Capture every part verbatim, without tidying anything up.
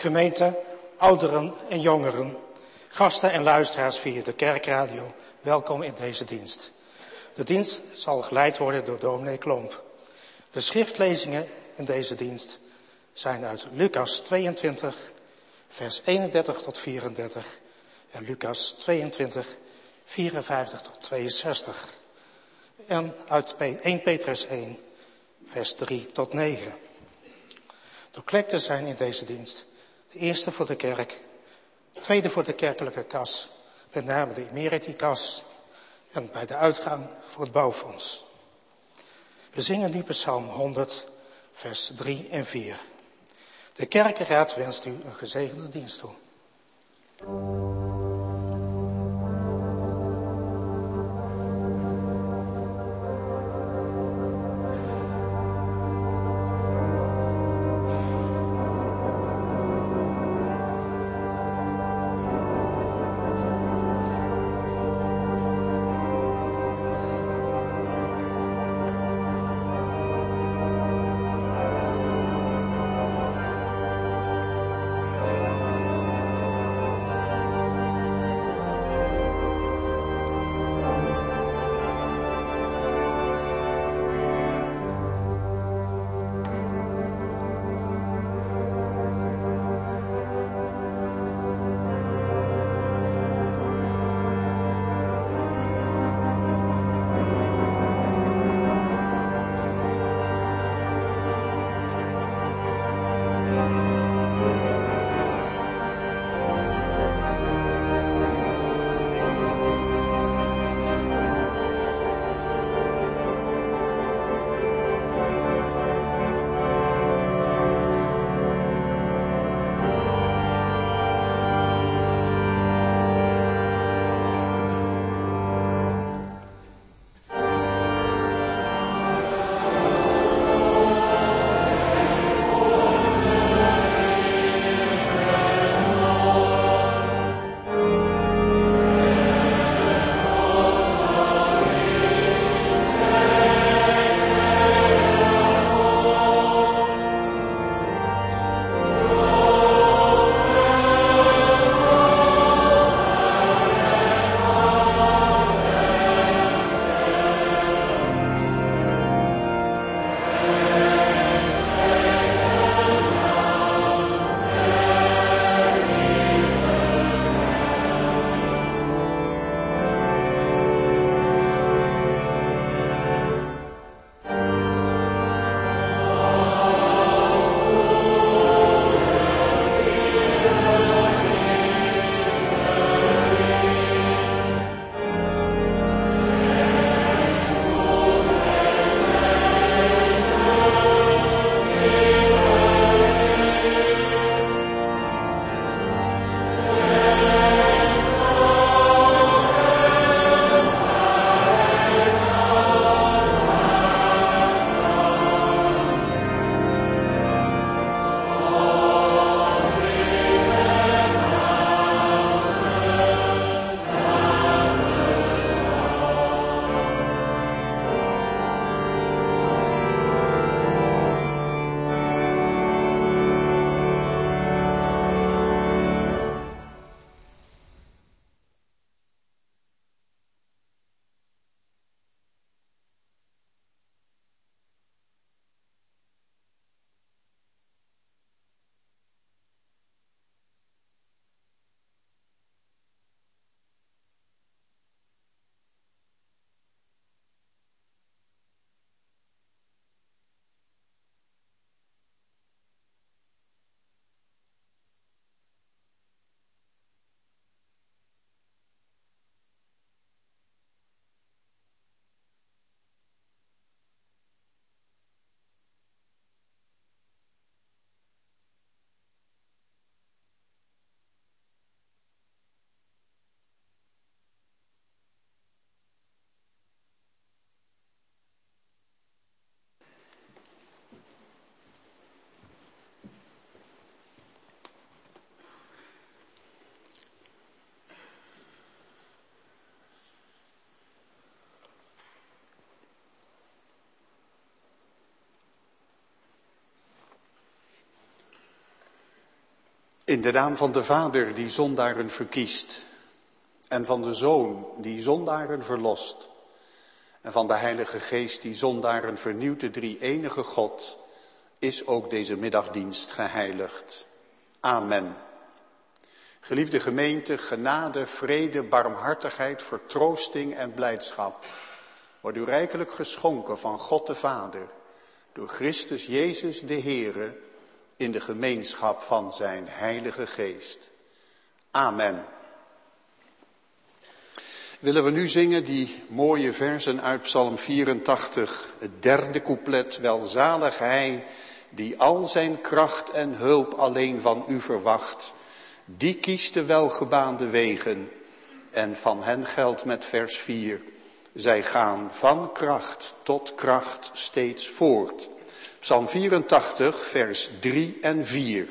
Gemeente, ouderen en jongeren, gasten en luisteraars via de kerkradio, welkom in deze dienst. De dienst zal geleid worden door dominee Klomp. De schriftlezingen in deze dienst zijn uit Lucas tweeëntwintig, vers eenendertig tot vierendertig en Lucas tweeëntwintig, vierenvijftig tot tweeënzestig. En uit eerste Petrus één, vers drie tot negen. De collecten zijn in deze dienst de eerste voor de kerk, de tweede voor de kerkelijke kas, met name de Emeriti-kas, en bij de uitgang voor het bouwfonds. We zingen nu Psalm honderd, vers drie en vier. De kerkenraad wenst u een gezegende dienst toe. In de naam van de Vader die zondaren verkiest en van de Zoon die zondaren verlost en van de Heilige Geest die zondaren vernieuwt, de drie-enige God, is ook deze middagdienst geheiligd. Amen. Geliefde gemeente, genade, vrede, barmhartigheid, vertroosting en blijdschap wordt u rijkelijk geschonken van God de Vader, door Christus Jezus de Heere, in de gemeenschap van zijn Heilige Geest. Amen. Willen we nu zingen die mooie versen uit Psalm vierentachtig, het derde couplet. Welzalig hij die al zijn kracht en hulp alleen van u verwacht. Die kiest de welgebaande wegen en van hen geldt met vers vier. Zij gaan van kracht tot kracht steeds voort. Psalm vierentachtig, vers drie en vier.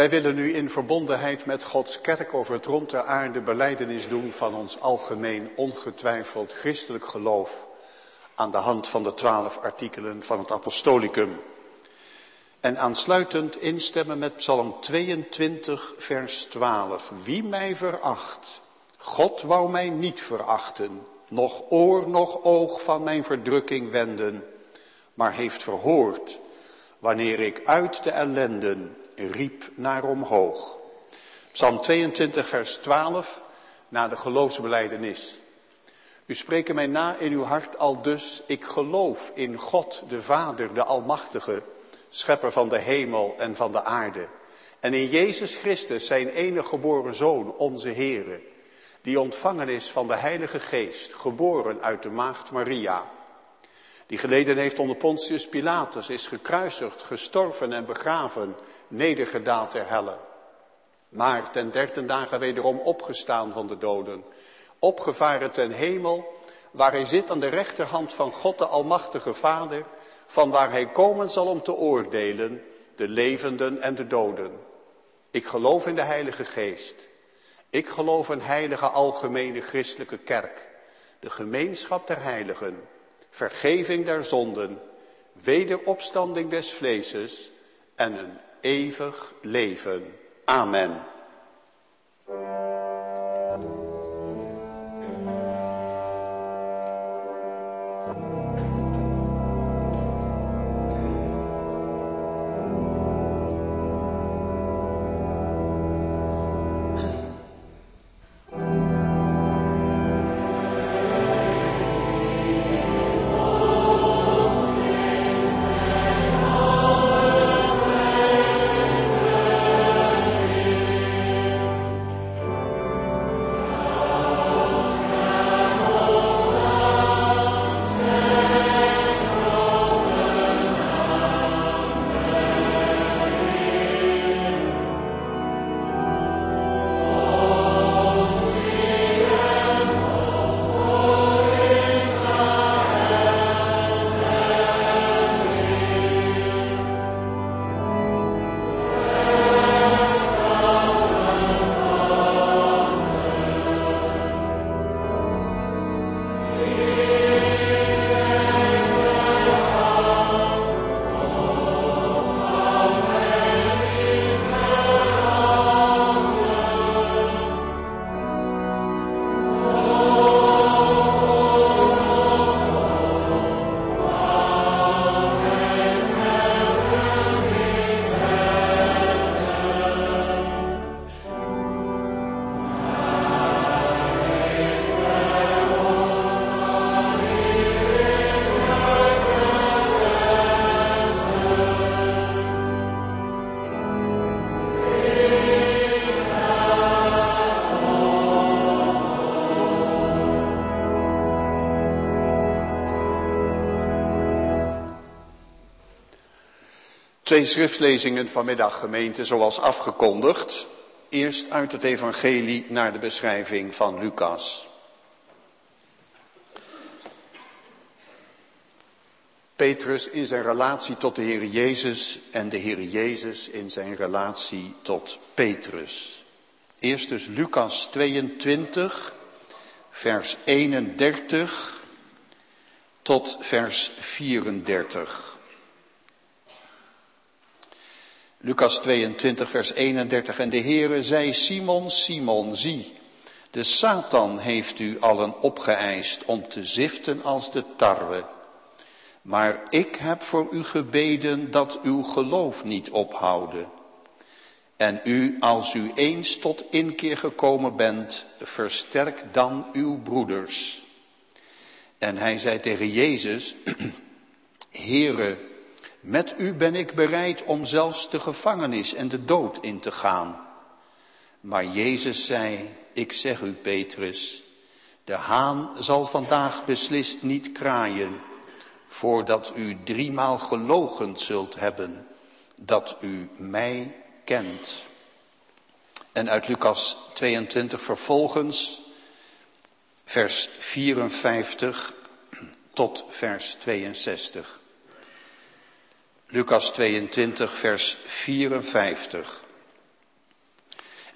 Wij willen nu in verbondenheid met Gods kerk over het rond der aarde belijdenis doen van ons algemeen ongetwijfeld christelijk geloof aan de hand van de twaalf artikelen van het Apostolicum. En aansluitend instemmen met Psalm tweeëntwintig vers twaalf. Wie mij veracht, God wou mij niet verachten, noch oor, noch oog van mijn verdrukking wenden, maar heeft verhoord wanneer ik uit de ellenden riep naar omhoog. Psalm tweeëntwintig vers twaalf, na de geloofsbelijdenis. U spreekt mij na in uw hart aldus, ik geloof in God de Vader, de Almachtige, schepper van de hemel en van de aarde. En in Jezus Christus, zijn enige geboren Zoon, onze Heere, die ontvangen is van de Heilige Geest, geboren uit de maagd Maria, die geleden heeft onder Pontius Pilatus, is gekruisigd, gestorven en begraven, nedergedaald ter helle. Maar ten derde dagen wederom opgestaan van de doden, opgevaren ten hemel, waar hij zit aan de rechterhand van God de Almachtige Vader, van waar hij komen zal om te oordelen, de levenden en de doden. Ik geloof in de Heilige Geest. Ik geloof een heilige algemene christelijke kerk, de gemeenschap der heiligen, vergeving der zonden, wederopstanding des vleeses en een eeuwig leven. Amen. Twee schriftlezingen vanmiddag, gemeente, zoals afgekondigd. Eerst uit het evangelie naar de beschrijving van Lucas. Petrus in zijn relatie tot de Heer Jezus en de Heer Jezus in zijn relatie tot Petrus. Eerst dus Lucas tweeëntwintig, vers eenendertig tot vers vierendertig. Lucas tweeëntwintig, vers eenendertig. En de Heere zei, Simon, Simon, zie, de Satan heeft u allen opgeëist om te ziften als de tarwe. Maar ik heb voor u gebeden dat uw geloof niet ophouden. En u, als u eens tot inkeer gekomen bent, versterk dan uw broeders. En hij zei tegen Jezus, Heere, met u ben ik bereid om zelfs de gevangenis en de dood in te gaan. Maar Jezus zei, ik zeg u Petrus, de haan zal vandaag beslist niet kraaien, voordat u driemaal geloochend zult hebben, dat u mij kent. En uit Lucas tweeëntwintig vervolgens, vers vierenvijftig tot vers tweeënzestig. Lucas tweeëntwintig, vers vierenvijftig.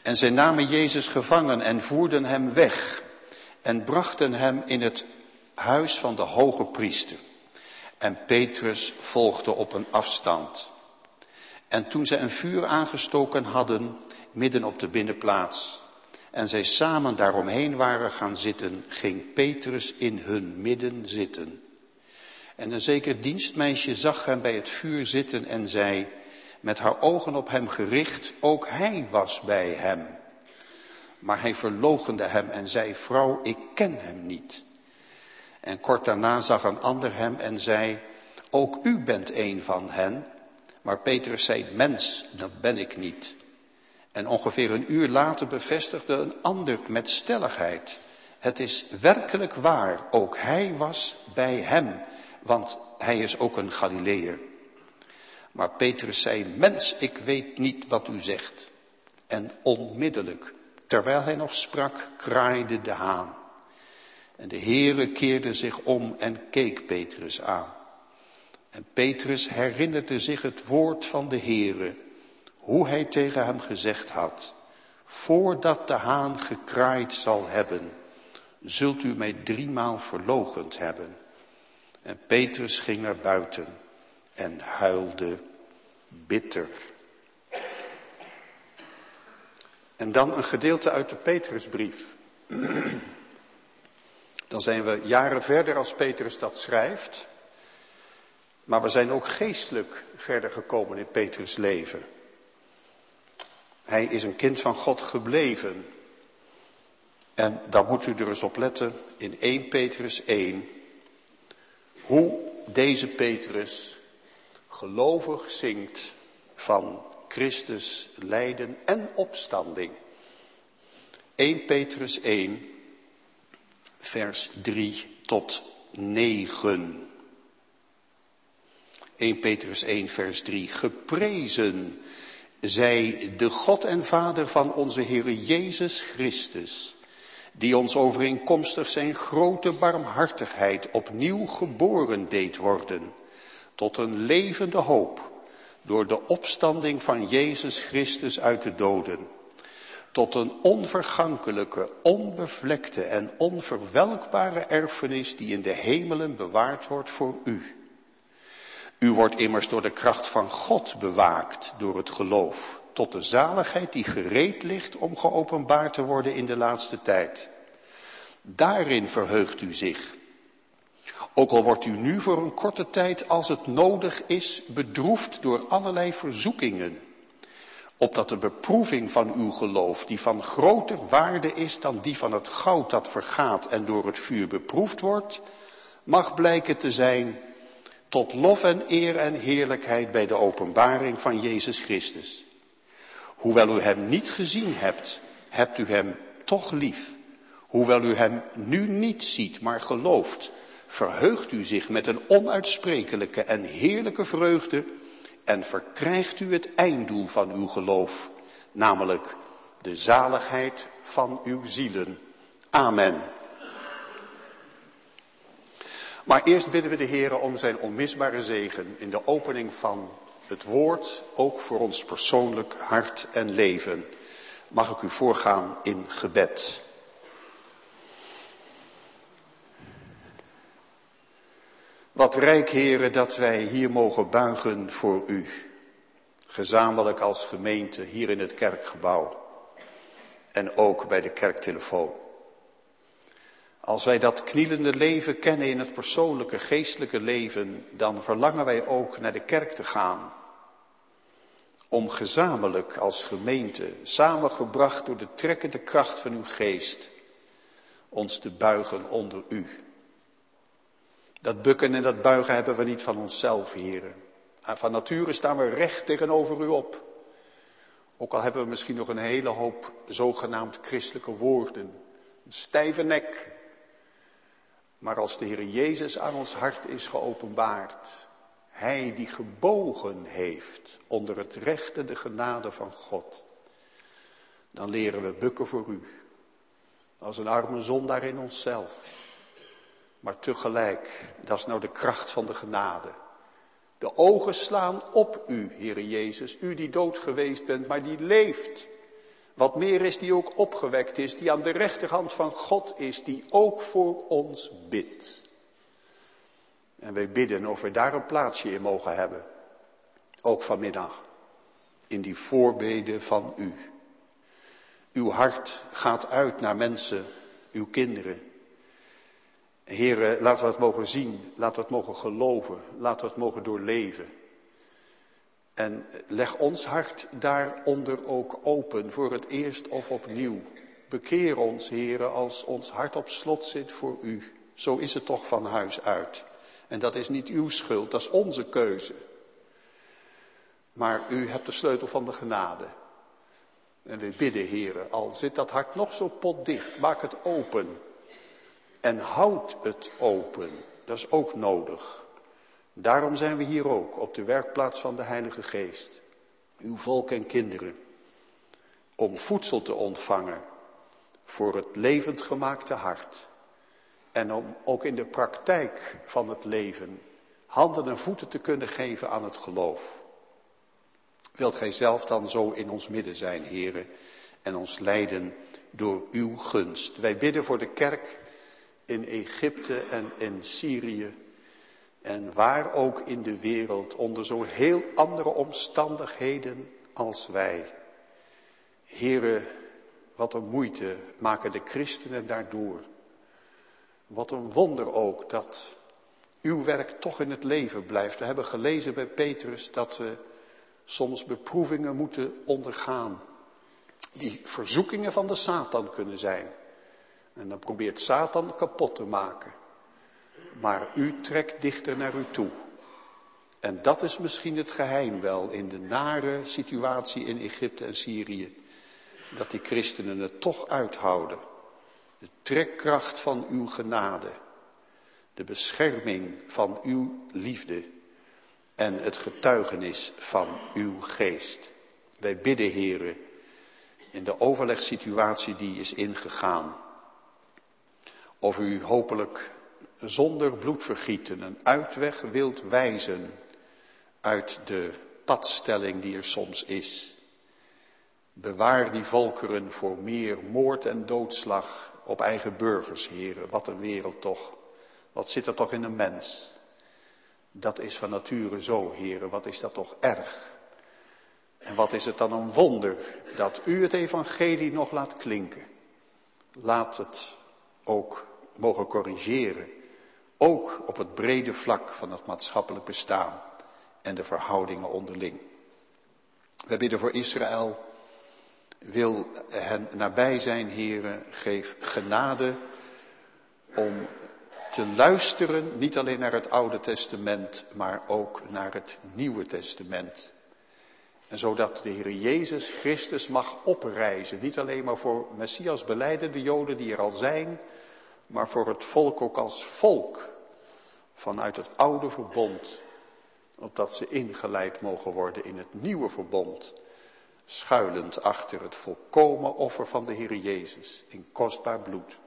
En zij namen Jezus gevangen en voerden hem weg en brachten hem in het huis van de hoge priester. En Petrus volgde op een afstand. En toen zij een vuur aangestoken hadden, midden op de binnenplaats, en zij samen daaromheen waren gaan zitten, ging Petrus in hun midden zitten. En een zeker dienstmeisje zag hem bij het vuur zitten en zei, met haar ogen op hem gericht, ook hij was bij hem. Maar hij verloochende hem en zei, vrouw, ik ken hem niet. En kort daarna zag een ander hem en zei, ook u bent een van hen. Maar Petrus zei, mens, dat ben ik niet. En ongeveer een uur later bevestigde een ander met stelligheid. Het is werkelijk waar, ook hij was bij hem, want hij is ook een Galileër. Maar Petrus zei, mens, ik weet niet wat u zegt. En onmiddellijk, terwijl hij nog sprak, kraaide de haan. En de Heere keerde zich om en keek Petrus aan. En Petrus herinnerde zich het woord van de Heere, hoe hij tegen hem gezegd had, voordat de haan gekraaid zal hebben, zult u mij driemaal verloochend hebben. En Petrus ging naar buiten en huilde bitter. En dan een gedeelte uit de Petrusbrief. Dan zijn we jaren verder als Petrus dat schrijft. Maar we zijn ook geestelijk verder gekomen in Petrus' leven. Hij is een kind van God gebleven. En dan moet u er eens op letten in eerste Petrus één. Hoe deze Petrus gelovig zingt van Christus lijden en opstanding. eerste Petrus één, vers drie tot negen. eerste Petrus één, vers drie. Geprezen zij de God en Vader van onze Heere Jezus Christus, die ons overeenkomstig zijn grote barmhartigheid opnieuw geboren deed worden, tot een levende hoop, door de opstanding van Jezus Christus uit de doden, tot een onvergankelijke, onbevlekte en onverwelkbare erfenis die in de hemelen bewaard wordt voor u. U wordt immers door de kracht van God bewaakt door het geloof, tot de zaligheid die gereed ligt om geopenbaard te worden in de laatste tijd. Daarin verheugt u zich. Ook al wordt u nu voor een korte tijd, als het nodig is, bedroefd door allerlei verzoekingen, opdat de beproeving van uw geloof, die van groter waarde is dan die van het goud dat vergaat en door het vuur beproefd wordt, mag blijken te zijn tot lof en eer en heerlijkheid bij de openbaring van Jezus Christus. Hoewel u hem niet gezien hebt, hebt u hem toch lief. Hoewel u hem nu niet ziet, maar gelooft, verheugt u zich met een onuitsprekelijke en heerlijke vreugde en verkrijgt u het einddoel van uw geloof, namelijk de zaligheid van uw zielen. Amen. Maar eerst bidden we de Heere om zijn onmisbare zegen in de opening van het woord, ook voor ons persoonlijk hart en leven. Mag ik u voorgaan in gebed. Wat rijk, Heere, dat wij hier mogen buigen voor u. Gezamenlijk als gemeente hier in het kerkgebouw. En ook bij de kerktelefoon. Als wij dat knielende leven kennen in het persoonlijke, geestelijke leven, dan verlangen wij ook naar de kerk te gaan. Om gezamenlijk als gemeente, samengebracht door de trekkende kracht van uw geest, ons te buigen onder u. Dat bukken en dat buigen hebben we niet van onszelf, heren. Van nature staan we recht tegenover u op. Ook al hebben we misschien nog een hele hoop zogenaamd christelijke woorden. Een stijve nek. Maar als de Heer Jezus aan ons hart is geopenbaard, hij die gebogen heeft onder het recht en de genade van God, dan leren we bukken voor u. Als een arme zondaar in onszelf. Maar tegelijk, dat is nou de kracht van de genade. De ogen slaan op u, Heere Jezus, u die dood geweest bent, maar die leeft. Wat meer is, die ook opgewekt is, die aan de rechterhand van God is, die ook voor ons bidt. En wij bidden of we daar een plaatsje in mogen hebben. Ook vanmiddag. In die voorbeden van u. Uw hart gaat uit naar mensen, uw kinderen. Heere, laten we het mogen zien, laten we het mogen geloven, laten we het mogen doorleven. En leg ons hart daaronder ook open, voor het eerst of opnieuw. Bekeer ons, Heere, als ons hart op slot zit voor u. Zo is het toch van huis uit. En dat is niet uw schuld, dat is onze keuze. Maar u hebt de sleutel van de genade. En we bidden, Heere, al zit dat hart nog zo potdicht, maak het open. En houd het open, dat is ook nodig. Daarom zijn we hier ook, op de werkplaats van de Heilige Geest. Uw volk en kinderen. Om voedsel te ontvangen voor het levend gemaakte hart. En om ook in de praktijk van het leven handen en voeten te kunnen geven aan het geloof. Wilt gij zelf dan zo in ons midden zijn, Heere, en ons leiden door uw gunst. Wij bidden voor de kerk in Egypte en in Syrië. En waar ook in de wereld, onder zo heel andere omstandigheden als wij. Heere, wat een moeite maken de christenen daardoor. Wat een wonder ook dat uw werk toch in het leven blijft. We hebben gelezen bij Petrus dat we soms beproevingen moeten ondergaan. Die verzoekingen van de Satan kunnen zijn. En dan probeert Satan kapot te maken. Maar u trekt dichter naar u toe. En dat is misschien het geheim wel in de nare situatie in Egypte en Syrië. Dat die christenen het toch uithouden. De trekkracht van uw genade. De bescherming van uw liefde. En het getuigenis van uw geest. Wij bidden, Heere, in de overlegssituatie die is ingegaan. Of u hopelijk zonder bloedvergieten een uitweg wilt wijzen uit de padstelling die er soms is. Bewaar die volkeren voor meer moord en doodslag op eigen burgers, Heere. Wat een wereld toch. Wat zit er toch in een mens? Dat is van nature zo, Heere. Wat is dat toch erg? En wat is het dan een wonder dat u het evangelie nog laat klinken. Laat het ook mogen corrigeren. Ook op het brede vlak van het maatschappelijk bestaan en de verhoudingen onderling. We bidden voor Israël. Wil hen nabij zijn, Heere. Geef genade om te luisteren, niet alleen naar het Oude Testament, maar ook naar het Nieuwe Testament. En zodat de Heer Jezus Christus mag oprijzen, niet alleen maar voor Messias belijdende Joden die er al zijn, maar voor het volk ook als volk vanuit het oude verbond, opdat ze ingeleid mogen worden in het nieuwe verbond, schuilend achter het volkomen offer van de Heer Jezus in kostbaar bloed.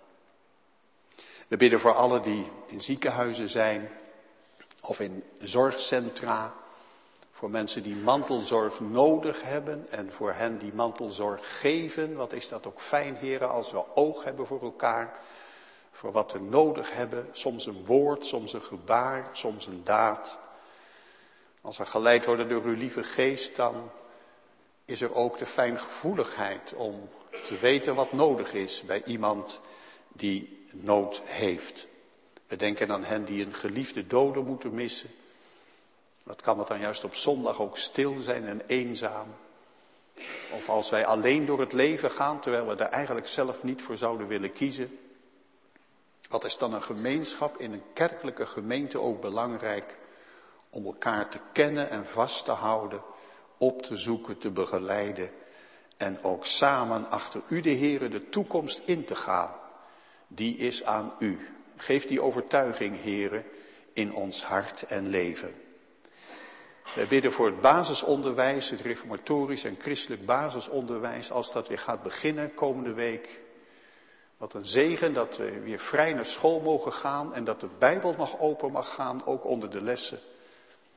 We bidden voor allen die in ziekenhuizen zijn of in zorgcentra, voor mensen die mantelzorg nodig hebben en voor hen die mantelzorg geven. Wat is dat ook fijn, heren, als we oog hebben voor elkaar, voor wat we nodig hebben. Soms een woord, soms een gebaar, soms een daad. Als we geleid worden door uw lieve geest, dan is er ook de fijngevoeligheid om te weten wat nodig is bij iemand die nood heeft. We denken aan hen die een geliefde dode moeten missen. Wat kan het dan juist op zondag ook stil zijn en eenzaam? Of als wij alleen door het leven gaan, terwijl we daar eigenlijk zelf niet voor zouden willen kiezen. Wat is dan een gemeenschap in een kerkelijke gemeente ook belangrijk om elkaar te kennen en vast te houden, op te zoeken, te begeleiden en ook samen achter u de Heere de toekomst in te gaan. Die is aan u. Geef die overtuiging, Heere, in ons hart en leven. Wij bidden voor het basisonderwijs, het reformatorisch en christelijk basisonderwijs, als dat weer gaat beginnen komende week. Wat een zegen dat we weer vrij naar school mogen gaan en dat de Bijbel nog open mag gaan, ook onder de lessen.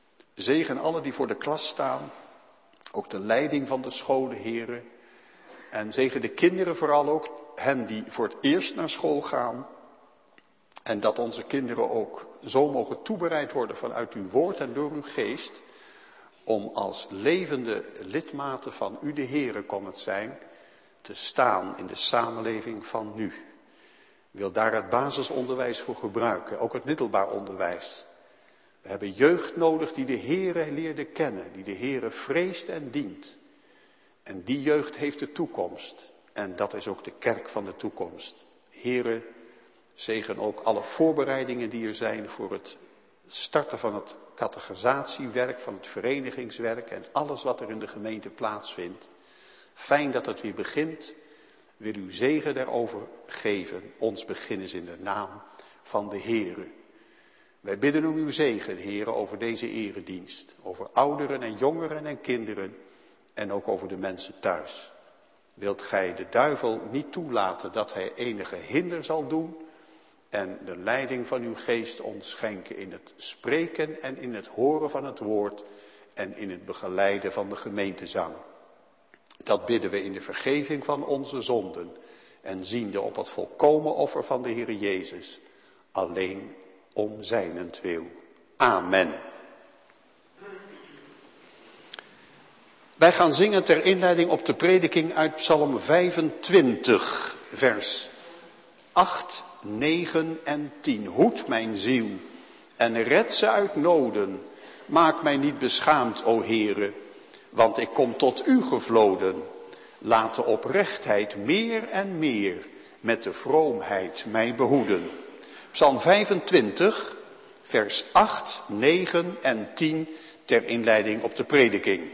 Zegen alle die voor de klas staan, ook de leiding van de scholen, heren. En zegen de kinderen vooral ook, hen die voor het eerst naar school gaan. En dat onze kinderen ook zo mogen toebereid worden vanuit uw woord en door uw geest. Om als levende lidmaten van u de Heere kon het zijn, te staan in de samenleving van nu. Ik wil daar het basisonderwijs voor gebruiken, ook het middelbaar onderwijs. We hebben jeugd nodig die de Heere leerde kennen, die de Heere vreest en dient. En die jeugd heeft de toekomst. En dat is ook de kerk van de toekomst. Heere, zegen ook alle voorbereidingen die er zijn voor het starten van het categorisatiewerk, van het verenigingswerk en alles wat er in de gemeente plaatsvindt. Fijn dat het weer begint. Wil uw zegen daarover geven. Ons begin is in de naam van de Heere. Wij bidden om uw zegen, Heere, over deze eredienst. Over ouderen en jongeren en kinderen. En ook over de mensen thuis. Wilt gij de duivel niet toelaten dat hij enige hinder zal doen. En de leiding van uw geest ons schenken in het spreken en in het horen van het woord. En in het begeleiden van de gemeentezang. Dat bidden we in de vergeving van onze zonden. En ziende op het volkomen offer van de Heer Jezus. Alleen om zijnentwil. Amen. Wij gaan zingen ter inleiding op de prediking uit Psalm vijfentwintig, vers acht, negen en tien. Hoed mijn ziel en red ze uit noden. Maak mij niet beschaamd, o Heere, want ik kom tot u gevloden. Laat de oprechtheid meer en meer met de vroomheid mij behoeden. Psalm vijfentwintig, vers acht, negen en tien ter inleiding op de prediking.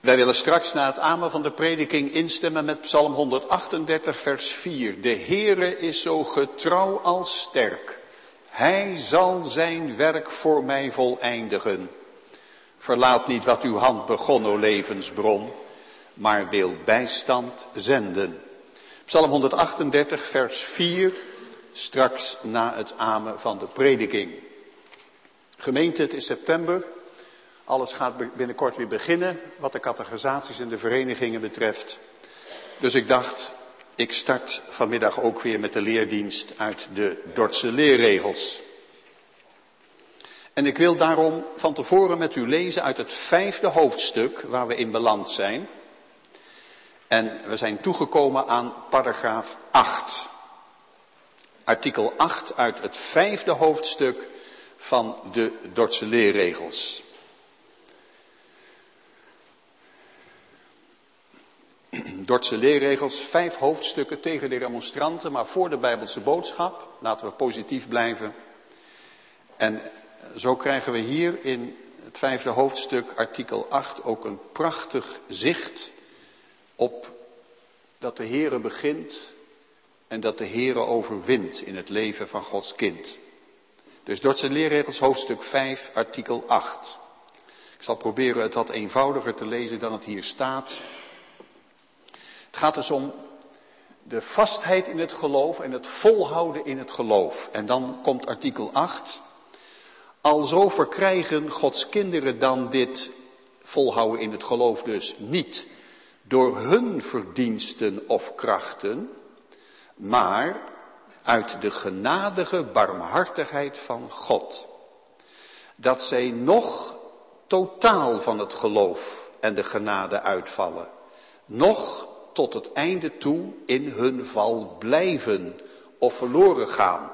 Wij willen straks na het amen van de prediking instemmen met Psalm honderdachtendertig vers vier. De Heere is zo getrouw als sterk. Hij zal zijn werk voor mij voleindigen. Verlaat niet wat uw hand begon, o levensbron, maar wil bijstand zenden. Psalm honderdachtendertig vers vier, straks na het amen van de prediking. Gemeente, het is september. Alles gaat binnenkort weer beginnen, wat de catechisaties en de verenigingen betreft. Dus ik dacht, ik start vanmiddag ook weer met de leerdienst uit de Dordtse leerregels. En ik wil daarom van tevoren met u lezen uit het vijfde hoofdstuk waar we in beland zijn. En we zijn toegekomen aan paragraaf acht. Artikel acht uit het vijfde hoofdstuk van de Dordtse leerregels. Dordtse leerregels, vijf hoofdstukken tegen de remonstranten, maar voor de Bijbelse boodschap. Laten we positief blijven. En zo krijgen we hier in het vijfde hoofdstuk, artikel acht, ook een prachtig zicht op dat de Heere begint en dat de Heere overwint in het leven van Gods kind. Dus Dordtse leerregels, hoofdstuk vijf, artikel acht. Ik zal proberen het wat eenvoudiger te lezen dan het hier staat. Het gaat dus om de vastheid in het geloof en het volhouden in het geloof. En dan komt artikel acht. Alzo verkrijgen Gods kinderen dan dit volhouden in het geloof dus niet door hun verdiensten of krachten, maar uit de genadige barmhartigheid van God. Dat zij nog totaal van het geloof en de genade uitvallen, nog tot het einde toe in hun val blijven of verloren gaan.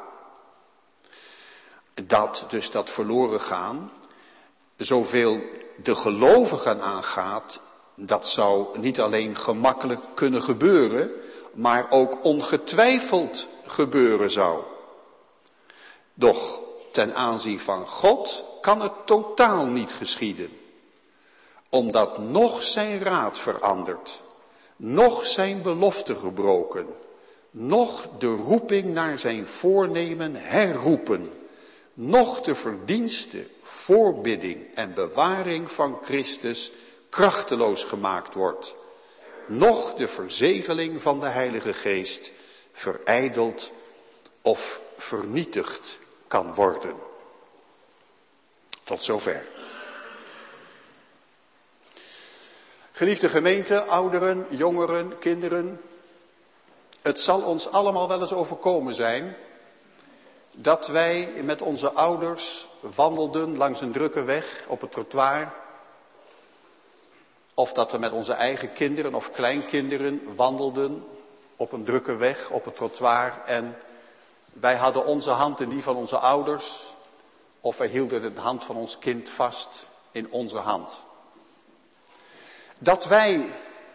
Dat dus dat verloren gaan, zoveel de gelovigen aangaat, dat zou niet alleen gemakkelijk kunnen gebeuren, maar ook ongetwijfeld gebeuren zou. Doch ten aanzien van God kan het totaal niet geschieden, omdat nog zijn raad verandert, nog zijn belofte gebroken, nog de roeping naar zijn voornemen herroepen, nog de verdienste, voorbidding en bewaring van Christus krachteloos gemaakt wordt, nog de verzegeling van de Heilige Geest verijdeld of vernietigd kan worden. Tot zover. Geliefde gemeente, ouderen, jongeren, kinderen, het zal ons allemaal wel eens overkomen zijn dat wij met onze ouders wandelden langs een drukke weg op het trottoir. Of dat we met onze eigen kinderen of kleinkinderen wandelden op een drukke weg op het trottoir. En wij hadden onze hand in die van onze ouders. Of wij hielden de hand van ons kind vast in onze hand. Dat wij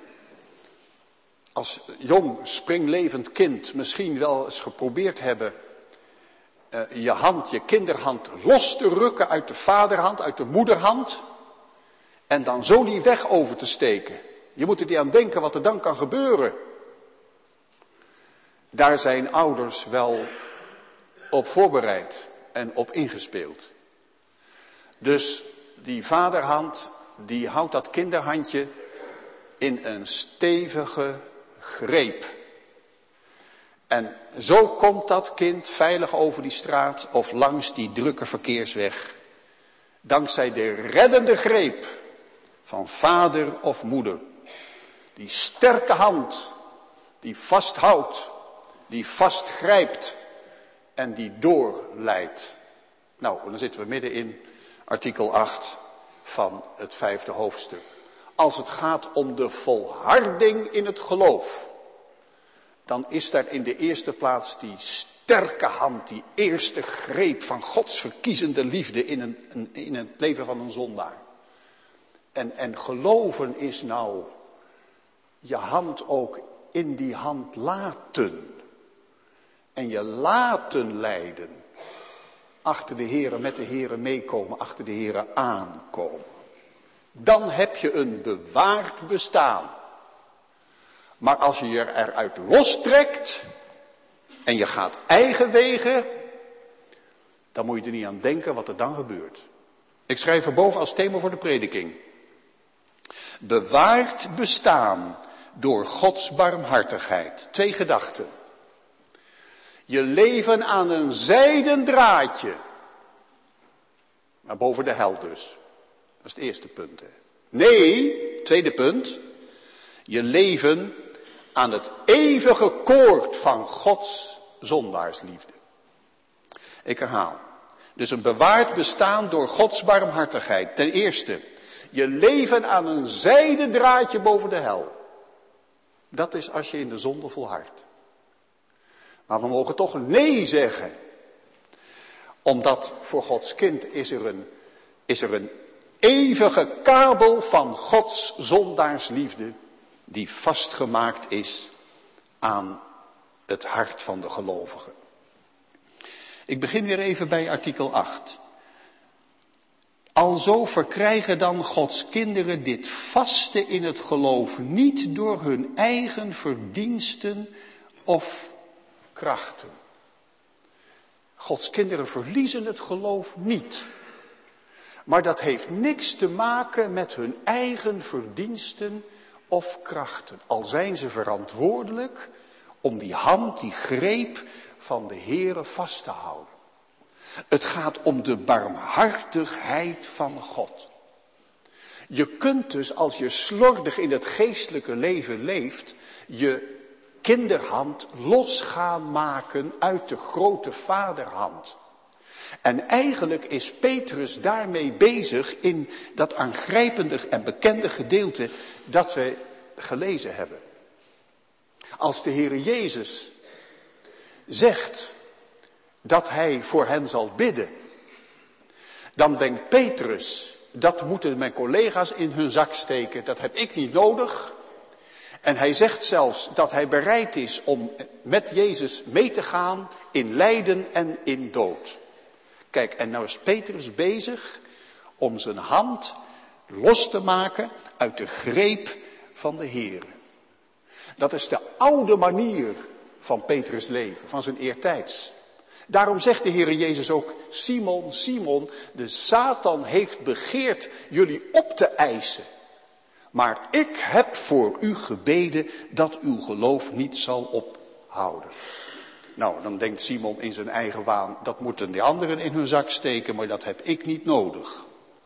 als jong springlevend kind misschien wel eens geprobeerd hebben Uh, je hand, je kinderhand los te rukken uit de vaderhand, uit de moederhand. En dan zo die weg over te steken. Je moet er niet aan denken wat er dan kan gebeuren. Daar zijn ouders wel op voorbereid en op ingespeeld. Dus die vaderhand, die houdt dat kinderhandje in een stevige greep. En zo komt dat kind veilig over die straat of langs die drukke verkeersweg. Dankzij de reddende greep van vader of moeder. Die sterke hand die vasthoudt, die vastgrijpt en die doorleidt. Nou, dan zitten we midden in artikel acht van het vijfde hoofdstuk. Als het gaat om de volharding in het geloof, dan is daar in de eerste plaats die sterke hand, die eerste greep van Gods verkiezende liefde in, een, in het leven van een zondaar. En, en geloven is nou je hand ook in die hand laten. En je laten leiden. Achter de Here, met de Here meekomen, achter de Here aankomen. dan heb je een bewaard bestaan. Maar als je je eruit lostrekt en je gaat eigen wegen, dan moet je er niet aan denken wat er dan gebeurt. Ik schrijf erboven als thema voor de prediking. Bewaard bestaan door Gods barmhartigheid. Twee gedachten. Je leven aan een zijden draadje. Maar boven de hel dus. Dat is het eerste punt. Hè. Nee, tweede punt. Je leven aan het eeuwige koord van Gods zondaarsliefde. Ik herhaal. Dus een bewaard bestaan door Gods barmhartigheid. Ten eerste, je leven aan een zijden draadje boven de hel. Dat is als je in de zonde volhardt. Maar we mogen toch nee zeggen. Omdat voor Gods kind is er een, is er een eeuwige kabel van Gods zondaarsliefde die vastgemaakt is aan het hart van de gelovige. Ik begin weer even bij artikel acht. Alzo verkrijgen dan Gods kinderen dit vaste in het geloof niet door hun eigen verdiensten of krachten. Gods kinderen verliezen het geloof niet. Maar dat heeft niks te maken met hun eigen verdiensten of krachten. Al zijn ze verantwoordelijk om die hand, die greep van de Heere vast te houden. Het gaat om de barmhartigheid van God. Je kunt dus, als je slordig in het geestelijke leven leeft, je kinderhand los gaan maken uit de grote vaderhand. En eigenlijk is Petrus daarmee bezig in dat aangrijpende en bekende gedeelte dat we gelezen hebben. Als de Heere Jezus zegt dat hij voor hen zal bidden, dan denkt Petrus, dat moeten mijn collega's in hun zak steken, dat heb ik niet nodig. En hij zegt zelfs dat hij bereid is om met Jezus mee te gaan in lijden en in dood. Kijk, en nou is Petrus bezig om zijn hand los te maken uit de greep van de Heer. Dat is de oude manier van Petrus' leven, van zijn eertijds. Daarom zegt de Heere Jezus ook, Simon, Simon, de Satan heeft begeerd jullie op te eisen. Maar ik heb voor u gebeden dat uw geloof niet zal ophouden. Nou, dan denkt Simon in zijn eigen waan, dat moeten de anderen in hun zak steken, maar dat heb ik niet nodig.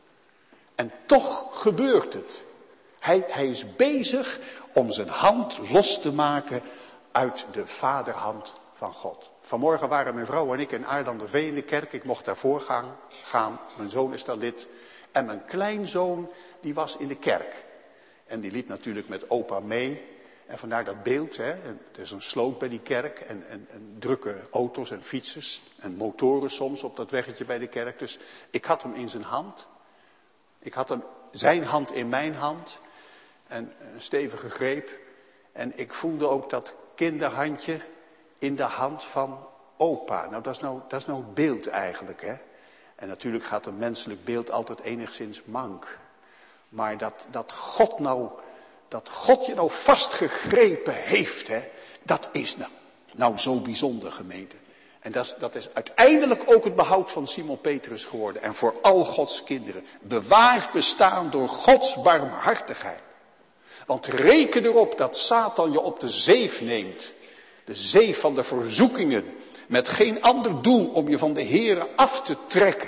En toch gebeurt het. Hij, hij is bezig om zijn hand los te maken uit de vaderhand van God. Vanmorgen waren mijn vrouw en ik in Aardanderveen in de kerk. Ik mocht daarvoor gaan, gaan. Mijn zoon is daar lid. En mijn kleinzoon, die was in de kerk. En die liep natuurlijk met opa mee. En vandaar dat beeld, hè. Het is een sloot bij die kerk. En, en, en drukke auto's en fietsers. En motoren soms op dat weggetje bij de kerk. Dus ik had hem in zijn hand. Ik had hem, zijn hand in mijn hand. En een stevige greep. En ik voelde ook dat kinderhandje in de hand van opa. Nou, dat is nou, dat is nou het beeld eigenlijk, hè. En natuurlijk gaat een menselijk beeld altijd enigszins mank. Maar dat, dat God nou, dat God je nou vastgegrepen heeft, hè, dat is nou, nou zo bijzonder, gemeente. En dat is, dat is uiteindelijk ook het behoud van Simon Petrus geworden. En voor al Gods kinderen. Bewaard bestaan door Gods barmhartigheid. Want reken erop dat Satan je op de zeef neemt. De zeef van de verzoekingen. Met geen ander doel om je van de Here af te trekken.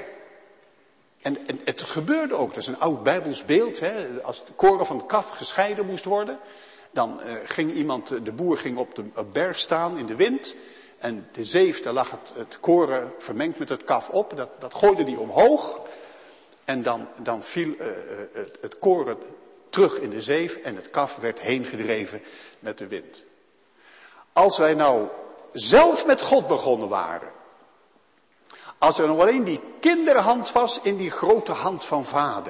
En, en het gebeurde ook. Dat is een oud Bijbels beeld. Hè. Als de koren van het kaf gescheiden moest worden. Dan uh, ging iemand, de boer ging op de op berg staan in de wind. En de zeef, daar lag het, het koren vermengd met het kaf op. Dat, dat gooide die omhoog. En dan, dan viel uh, het, het koren terug in de zeef. En het kaf werd heen gedreven met de wind. Als wij nou zelf met God begonnen waren. Als er nog alleen die kinderhand was in die grote hand van vader.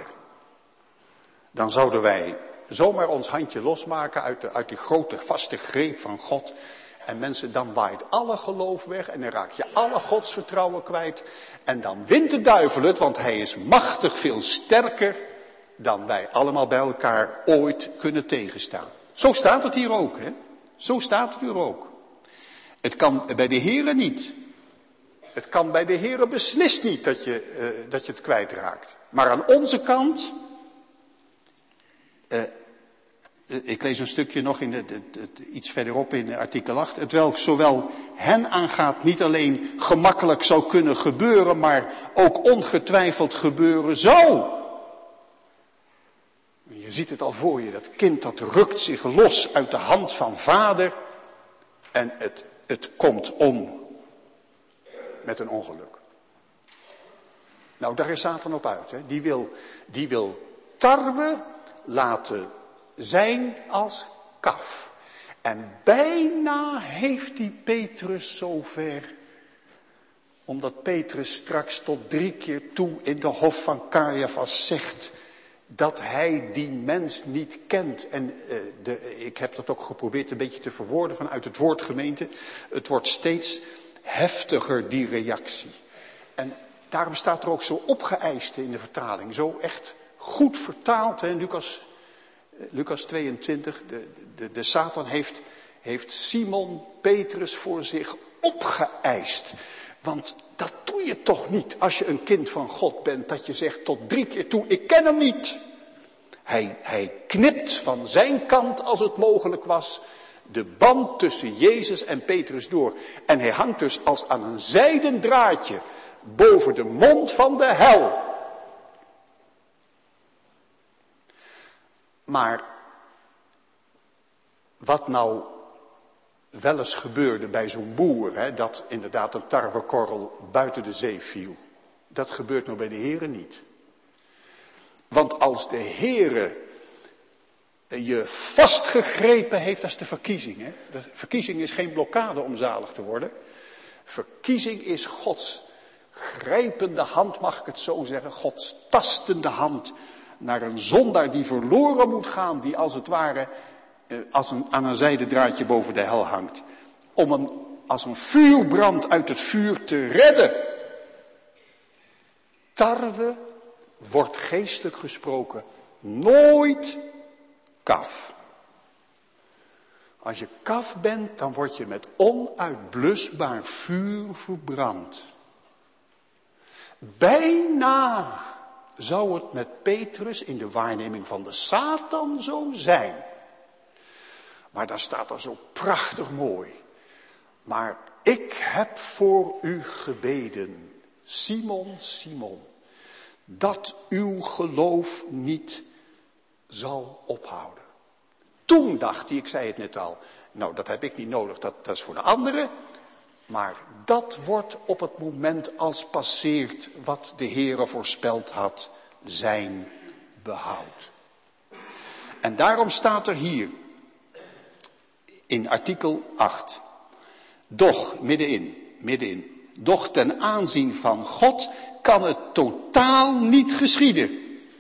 Dan zouden wij zomaar ons handje losmaken uit, de, uit die grote vaste greep van God. En mensen, dan waait alle geloof weg en dan raak je alle godsvertrouwen kwijt. En dan wint de duivel het, want hij is machtig veel sterker dan wij allemaal bij elkaar ooit kunnen tegenstaan. Zo staat het hier ook, hè? Zo staat het hier ook. Het kan bij de Here niet. Het kan bij de Here beslist niet dat je, uh, dat je het kwijtraakt. Maar aan onze kant, uh, ik lees een stukje nog in het, het, het, iets verderop in artikel acht. Het welk zowel hen aangaat niet alleen gemakkelijk zou kunnen gebeuren, maar ook ongetwijfeld gebeuren zou. Je ziet het al voor je, dat kind dat rukt zich los uit de hand van vader en het, het komt om met een ongeluk. Nou, daar is Satan op uit. Hè. Die wil, die wil tarwe laten zijn als kaf. En bijna heeft die Petrus zover, omdat Petrus straks tot drie keer toe in de hof van Caiaphas zegt dat hij die mens niet kent. En uh, de, ik heb dat ook geprobeerd een beetje te verwoorden vanuit het woord gemeente. Het wordt steeds heftiger, die reactie. En daarom staat er ook zo opgeëist in de vertaling. Zo echt goed vertaald. Hè? Lucas, uh, Lucas tweeëntwintig. De, de, de Satan heeft, heeft Simon Petrus voor zich opgeëist. Want dat doe je toch niet als je een kind van God bent. Dat je zegt tot drie keer toe, ik ken hem niet. Hij, hij knipt van zijn kant, als het mogelijk was, de band tussen Jezus en Petrus door. En hij hangt dus als aan een zijden draadje boven de mond van de hel. Maar wat nou wel eens gebeurde bij zo'n boer, hè, dat inderdaad een tarwekorrel buiten de zee viel. Dat gebeurt nou bij de Here niet. Want als de Here je vastgegrepen heeft, dat is de verkiezing. Hè? De verkiezing is geen blokkade om zalig te worden. Verkiezing is Gods grijpende hand, mag ik het zo zeggen. Gods tastende hand naar een zondaar die verloren moet gaan, die als het ware als een, aan een zijden draadje boven de hel hangt. Om hem als een vuurbrand uit het vuur te redden. Tarwe wordt geestelijk gesproken nooit kaf. Als je kaf bent, dan word je met onuitblusbaar vuur verbrand. Bijna zou het met Petrus in de waarneming van de Satan zo zijn. Maar daar staat er zo prachtig mooi. Maar ik heb voor u gebeden, Simon, Simon, dat uw geloof niet zal ophouden. Toen dacht hij, ik zei het net al, nou dat heb ik niet nodig, dat, dat is voor de anderen. Maar dat wordt op het moment als passeert wat de Heere voorspeld had, zijn behoud. En daarom staat er hier in artikel acht, doch, middenin, middenin, doch ten aanzien van God kan het totaal niet geschieden.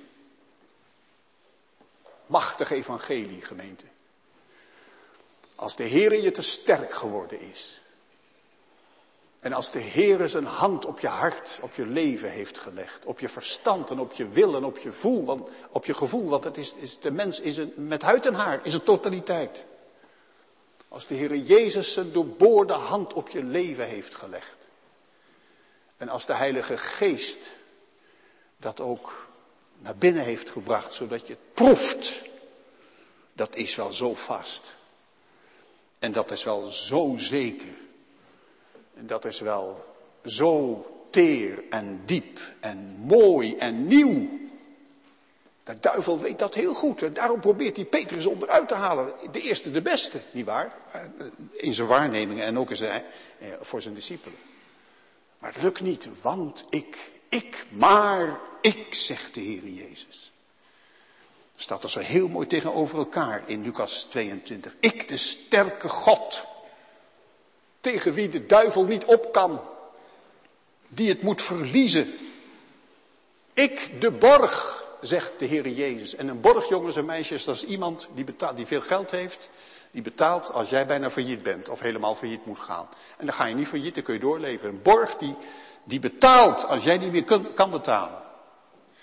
Machtig evangelie, gemeente. Als de Heere je te sterk geworden is. En als de Heere zijn hand op je hart, op je leven heeft gelegd. Op je verstand en op je wil en op je, voel, want, op je gevoel. Want het is, is, de mens is een, met huid en haar is een totaliteit. Als de Heere Jezus zijn doorboorde hand op je leven heeft gelegd. En als de Heilige Geest dat ook naar binnen heeft gebracht, zodat je het proeft. Dat is wel zo vast. En dat is wel zo zeker. En dat is wel zo teer en diep en mooi en nieuw. De duivel weet dat heel goed. En daarom probeert hij Petrus onderuit te halen. De eerste de beste, nietwaar? In zijn waarnemingen en ook in zijn, voor zijn discipelen. Maar het lukt niet, want ik, ik, maar ik, zegt de Heer Jezus. Staat er zo heel mooi tegenover elkaar in Lucas tweeëntwintig. Ik, de sterke God, tegen wie de duivel niet op kan, die het moet verliezen. Ik, de borg, zegt de Heer Jezus. En een borg, jongens en meisjes, dat is iemand die, betaalt, die veel geld heeft. Die betaalt als jij bijna failliet bent of helemaal failliet moet gaan. En dan ga je niet failliet, dan kun je doorleven. Een borg die, die betaalt als jij niet meer kan, kan betalen.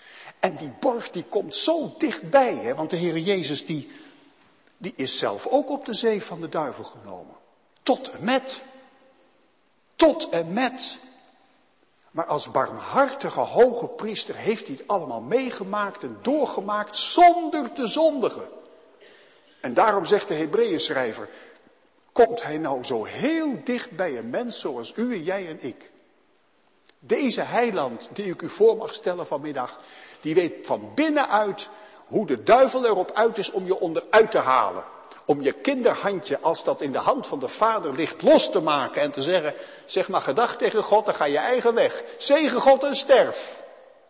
En die borg die komt zo dichtbij, hè? Want de Heer Jezus die, die is zelf ook op de zee van de duivel genomen. Tot en met. Tot en met. Maar als barmhartige hoge priester heeft hij het allemaal meegemaakt en doorgemaakt zonder te zondigen. En daarom zegt de Hebreeënschrijver, komt hij nou zo heel dicht bij een mens zoals u en jij en ik. Deze heiland die ik u voor mag stellen vanmiddag, die weet van binnenuit hoe de duivel erop uit is om je onderuit te halen. Om je kinderhandje, als dat in de hand van de Vader ligt, los te maken en te zeggen, zeg maar gedag tegen God, dan ga je eigen weg. Zegen God en sterf.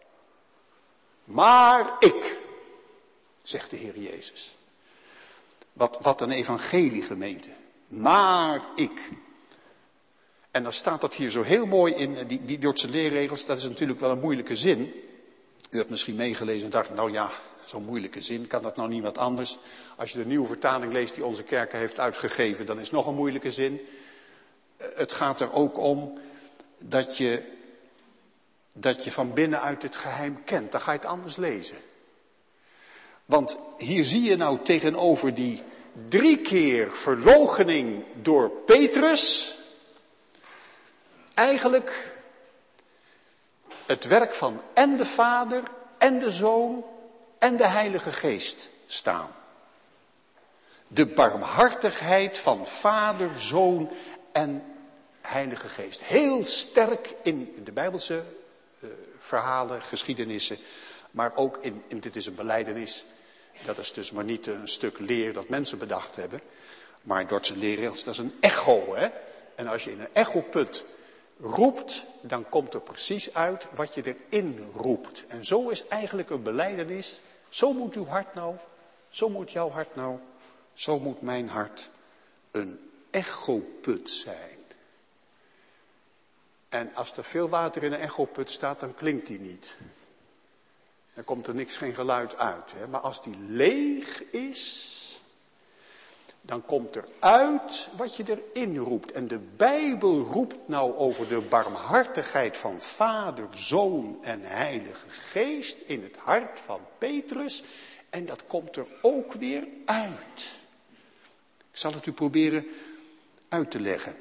Maar ik, zegt de Heer Jezus. Wat, wat een evangelie, gemeente. Maar ik. En dan staat dat hier zo heel mooi in, die, die Dordtse leerregels, dat is natuurlijk wel een moeilijke zin. U hebt misschien meegelezen en dacht, nou ja, zo'n moeilijke zin, kan dat nou niet wat anders? Als je de nieuwe vertaling leest die onze kerk heeft uitgegeven, dan is nog een moeilijke zin. Het gaat er ook om dat je, dat je van binnenuit het geheim kent. Dan ga je het anders lezen. Want hier zie je nou tegenover die drie keer verloochening door Petrus, eigenlijk het werk van en de Vader en de Zoon en de Heilige Geest staan. De barmhartigheid van Vader, Zoon en Heilige Geest. Heel sterk in de Bijbelse uh, verhalen, geschiedenissen, maar ook in, in, dit is een belijdenis. Dat is dus maar niet een stuk leer dat mensen bedacht hebben, maar Dordtse leerregels, dat is een echo, hè. En als je in een echoput roept, dan komt er precies uit wat je erin roept. En zo is eigenlijk een belijdenis. Zo moet uw hart nou, zo moet jouw hart nou, zo moet mijn hart een echoput zijn. En als er veel water in een echoput staat, dan klinkt die niet. Dan komt er niks, geen geluid uit. Hè? Maar als die leeg is, dan komt er uit wat je erin roept. En de Bijbel roept nou over de barmhartigheid van Vader, Zoon en Heilige Geest in het hart van Petrus. En dat komt er ook weer uit. Ik zal het u proberen uit te leggen.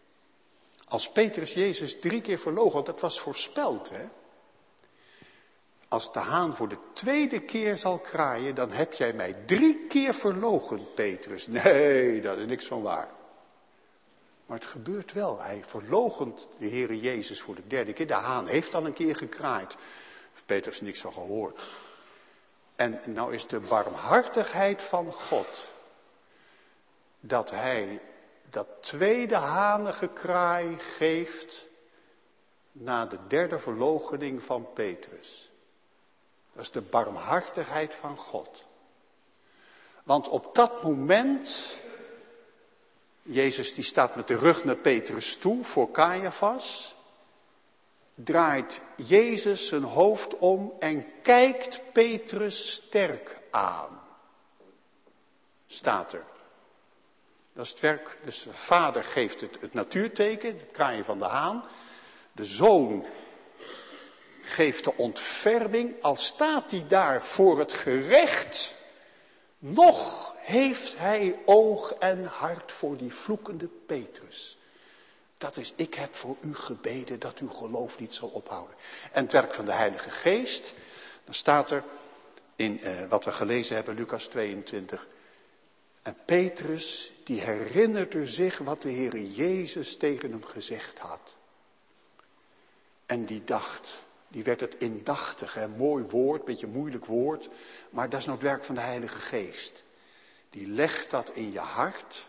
Als Petrus Jezus drie keer verloochent, want dat was voorspeld, hè. Als de haan voor de tweede keer zal kraaien, dan heb jij mij drie keer verloochend, Petrus. Nee, daar is niks van waar. Maar het gebeurt wel. Hij verloochent de Heere Jezus voor de derde keer. De haan heeft al een keer gekraaid. Heeft Petrus niks van gehoord. En nou is de barmhartigheid van God dat hij dat tweede hanengekraai geeft na de derde verloochening van Petrus. Dat is de barmhartigheid van God. Want op dat moment, Jezus die staat met de rug naar Petrus toe voor Caiaphas, draait Jezus zijn hoofd om en kijkt Petrus sterk aan. Staat er. Dat is het werk, dus de vader geeft het, het natuurteken, het kraaien van de haan. De zoon geeft de ontferming, al staat hij daar voor het gerecht. Nog heeft hij oog en hart voor die vloekende Petrus. Dat is, ik heb voor u gebeden dat uw geloof niet zal ophouden. En het werk van de Heilige Geest, dan staat er in eh, wat we gelezen hebben, Lucas tweeëntwintig. En Petrus, die herinnerde zich wat de Heere Jezus tegen hem gezegd had. En die dacht, die werd het indachtig, hè? Mooi woord, beetje moeilijk woord, maar dat is nou het werk van de Heilige Geest. Die legt dat in je hart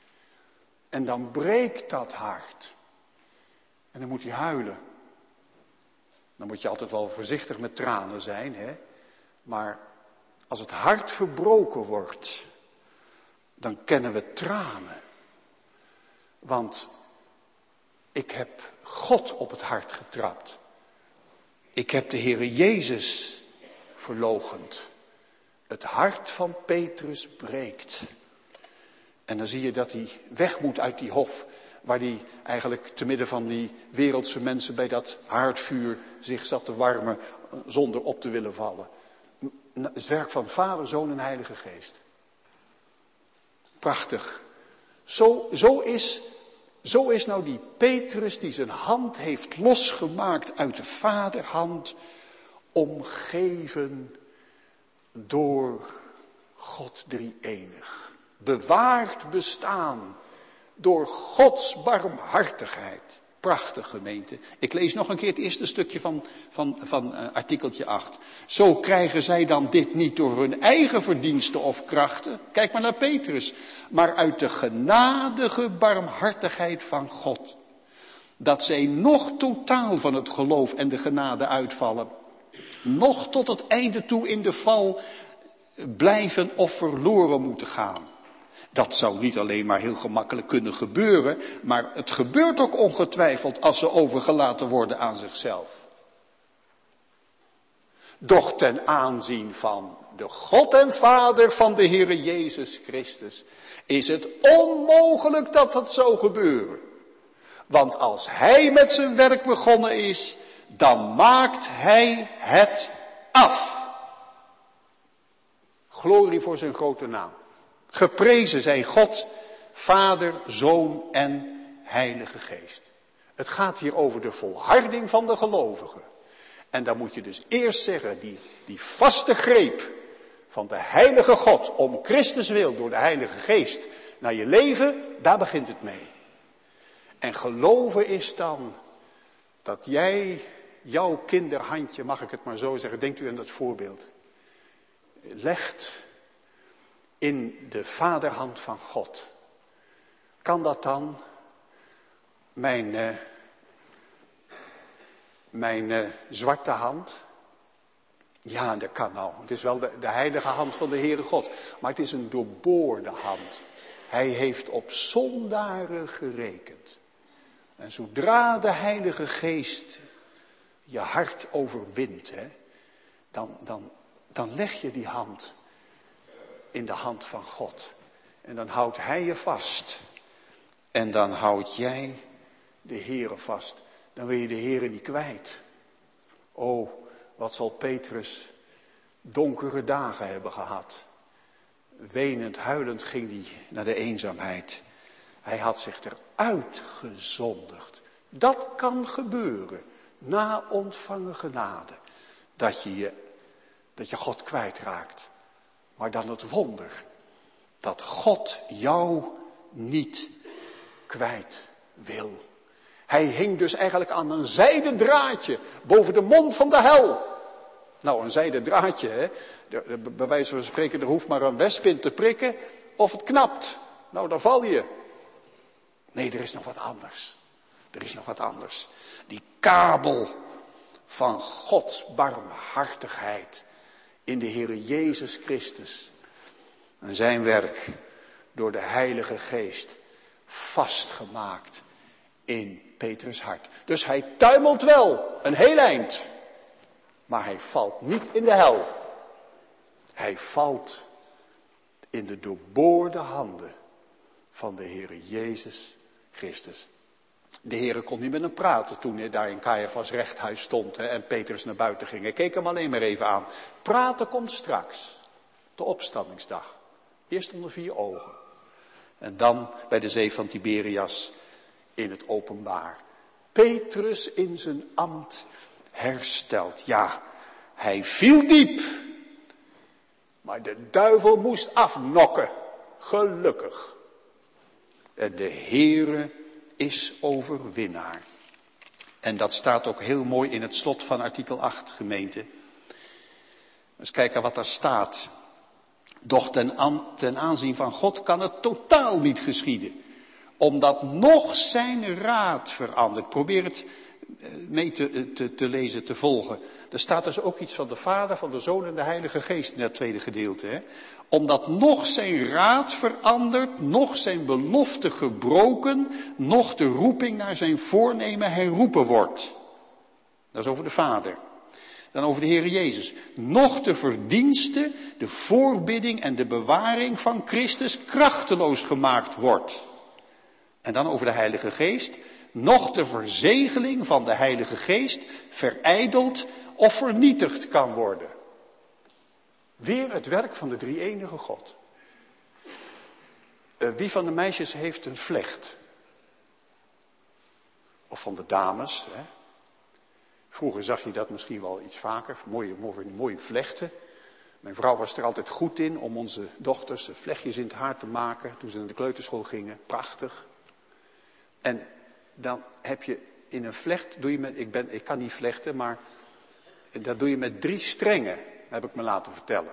en dan breekt dat hart. En dan moet hij huilen. Dan moet je altijd wel voorzichtig met tranen zijn, hè? Maar als het hart verbroken wordt, dan kennen we tranen. Want ik heb God op het hart getrapt. Ik heb de Heere Jezus verloochend. Het hart van Petrus breekt. En dan zie je dat hij weg moet uit die hof. waar hij eigenlijk te midden van die wereldse mensen bij dat haardvuur zich zat te warmen zonder op te willen vallen. Het werk van Vader, Zoon en Heilige Geest. Prachtig. Zo, zo, is, zo is nou die Petrus die zijn hand heeft losgemaakt uit de vaderhand, omgeven door God drie-enig. Bewaard bestaan door Gods barmhartigheid. Prachtig, gemeente. Ik lees nog een keer het eerste stukje van, van, van uh, artikeltje acht. Zo krijgen zij dan dit niet door hun eigen verdiensten of krachten. Kijk maar naar Petrus. Maar uit de genadige barmhartigheid van God. Dat zij nog totaal van het geloof en de genade uitvallen. Nog tot het einde toe in de val blijven of verloren moeten gaan. Dat zou niet alleen maar heel gemakkelijk kunnen gebeuren, maar het gebeurt ook ongetwijfeld als ze overgelaten worden aan zichzelf. Doch ten aanzien van de God en Vader van de Heere Jezus Christus is het onmogelijk dat dat zou gebeuren. Want als Hij met zijn werk begonnen is, dan maakt Hij het af. Glorie voor zijn grote naam. Geprezen zijn God, Vader, Zoon en Heilige Geest. Het gaat hier over de volharding van de gelovigen. En dan moet je dus eerst zeggen, die, die vaste greep van de Heilige God om Christus wil door de Heilige Geest naar je leven, daar begint het mee. En geloven is dan dat jij jouw kinderhandje, mag ik het maar zo zeggen, denkt u aan dat voorbeeld, legt in de vaderhand van God. Kan dat dan mijn, uh, mijn uh, zwarte hand? Ja, dat kan nou. Het is wel de, de heilige hand van de Heere God. Maar het is een doorboorde hand. Hij heeft op zondaren gerekend. En zodra de Heilige Geest je hart overwint, hè, dan, dan, dan leg je die hand in de hand van God. En dan houdt Hij je vast. En dan houd jij de Heere vast. Dan wil je de Heere niet kwijt. Oh, wat zal Petrus donkere dagen hebben gehad. Wenend, huilend ging hij naar de eenzaamheid. Hij had zich eruit gezondigd. Dat kan gebeuren na ontvangen genade. Dat je, je, dat je God kwijtraakt. Maar dan het wonder dat God jou niet kwijt wil. Hij hing dus eigenlijk aan een zijden draadje boven de mond van de hel. Nou, een zijden draadje, hè. Bij wijze van spreken, er hoeft maar een wesp in te prikken of het knapt. Nou, dan val je. Nee, er is nog wat anders. Er is nog wat anders. Die kabel van Gods barmhartigheid in de Heere Jezus Christus. En zijn werk door de Heilige Geest vastgemaakt in Petrus' hart. Dus hij tuimelt wel een heel eind. Maar hij valt niet in de hel. Hij valt in de doorboorde handen van de Heere Jezus Christus. De Heere kon niet met hem praten toen hij daar in Caiaphas rechthuis stond, hè, en Petrus naar buiten ging. Hij keek hem alleen maar even aan. Praten komt straks. De opstandingsdag. Eerst onder vier ogen. En dan bij de zee van Tiberias in het openbaar. Petrus in zijn ambt hersteld. Ja, hij viel diep. Maar de duivel moest afnokken. Gelukkig. En de Heere is overwinnaar. En dat staat ook heel mooi in het slot van artikel acht, gemeente. Eens kijken wat daar staat. Doch ten, aan, ten aanzien van God kan het totaal niet geschieden. Omdat nog zijn raad verandert. Probeer het mee te, te, te lezen, te volgen. Er staat dus ook iets van de Vader, van de Zoon en de Heilige Geest in dat tweede gedeelte. Hè? Omdat nog zijn raad verandert, nog zijn belofte gebroken, nog de roeping naar zijn voornemen herroepen wordt. Dat is over de Vader. Dan over de Heere Jezus. Nog de verdienste, de voorbidding en de bewaring van Christus krachteloos gemaakt wordt. En dan over de Heilige Geest. Noch de verzegeling van de Heilige Geest verijdeld of vernietigd kan worden. Weer het werk van de drie-enige God. Uh, wie van de meisjes heeft een vlecht? Of van de dames. Hè? Vroeger zag je dat misschien wel iets vaker. Mooie, mooie, mooie vlechten. Mijn vrouw was er altijd goed in om onze dochters vlechtjes in het haar te maken. Toen ze naar de kleuterschool gingen. Prachtig. En dan heb je in een vlecht, doe je met, ik, ben, ik kan niet vlechten, maar dat doe je met drie strengen. Heb ik me laten vertellen.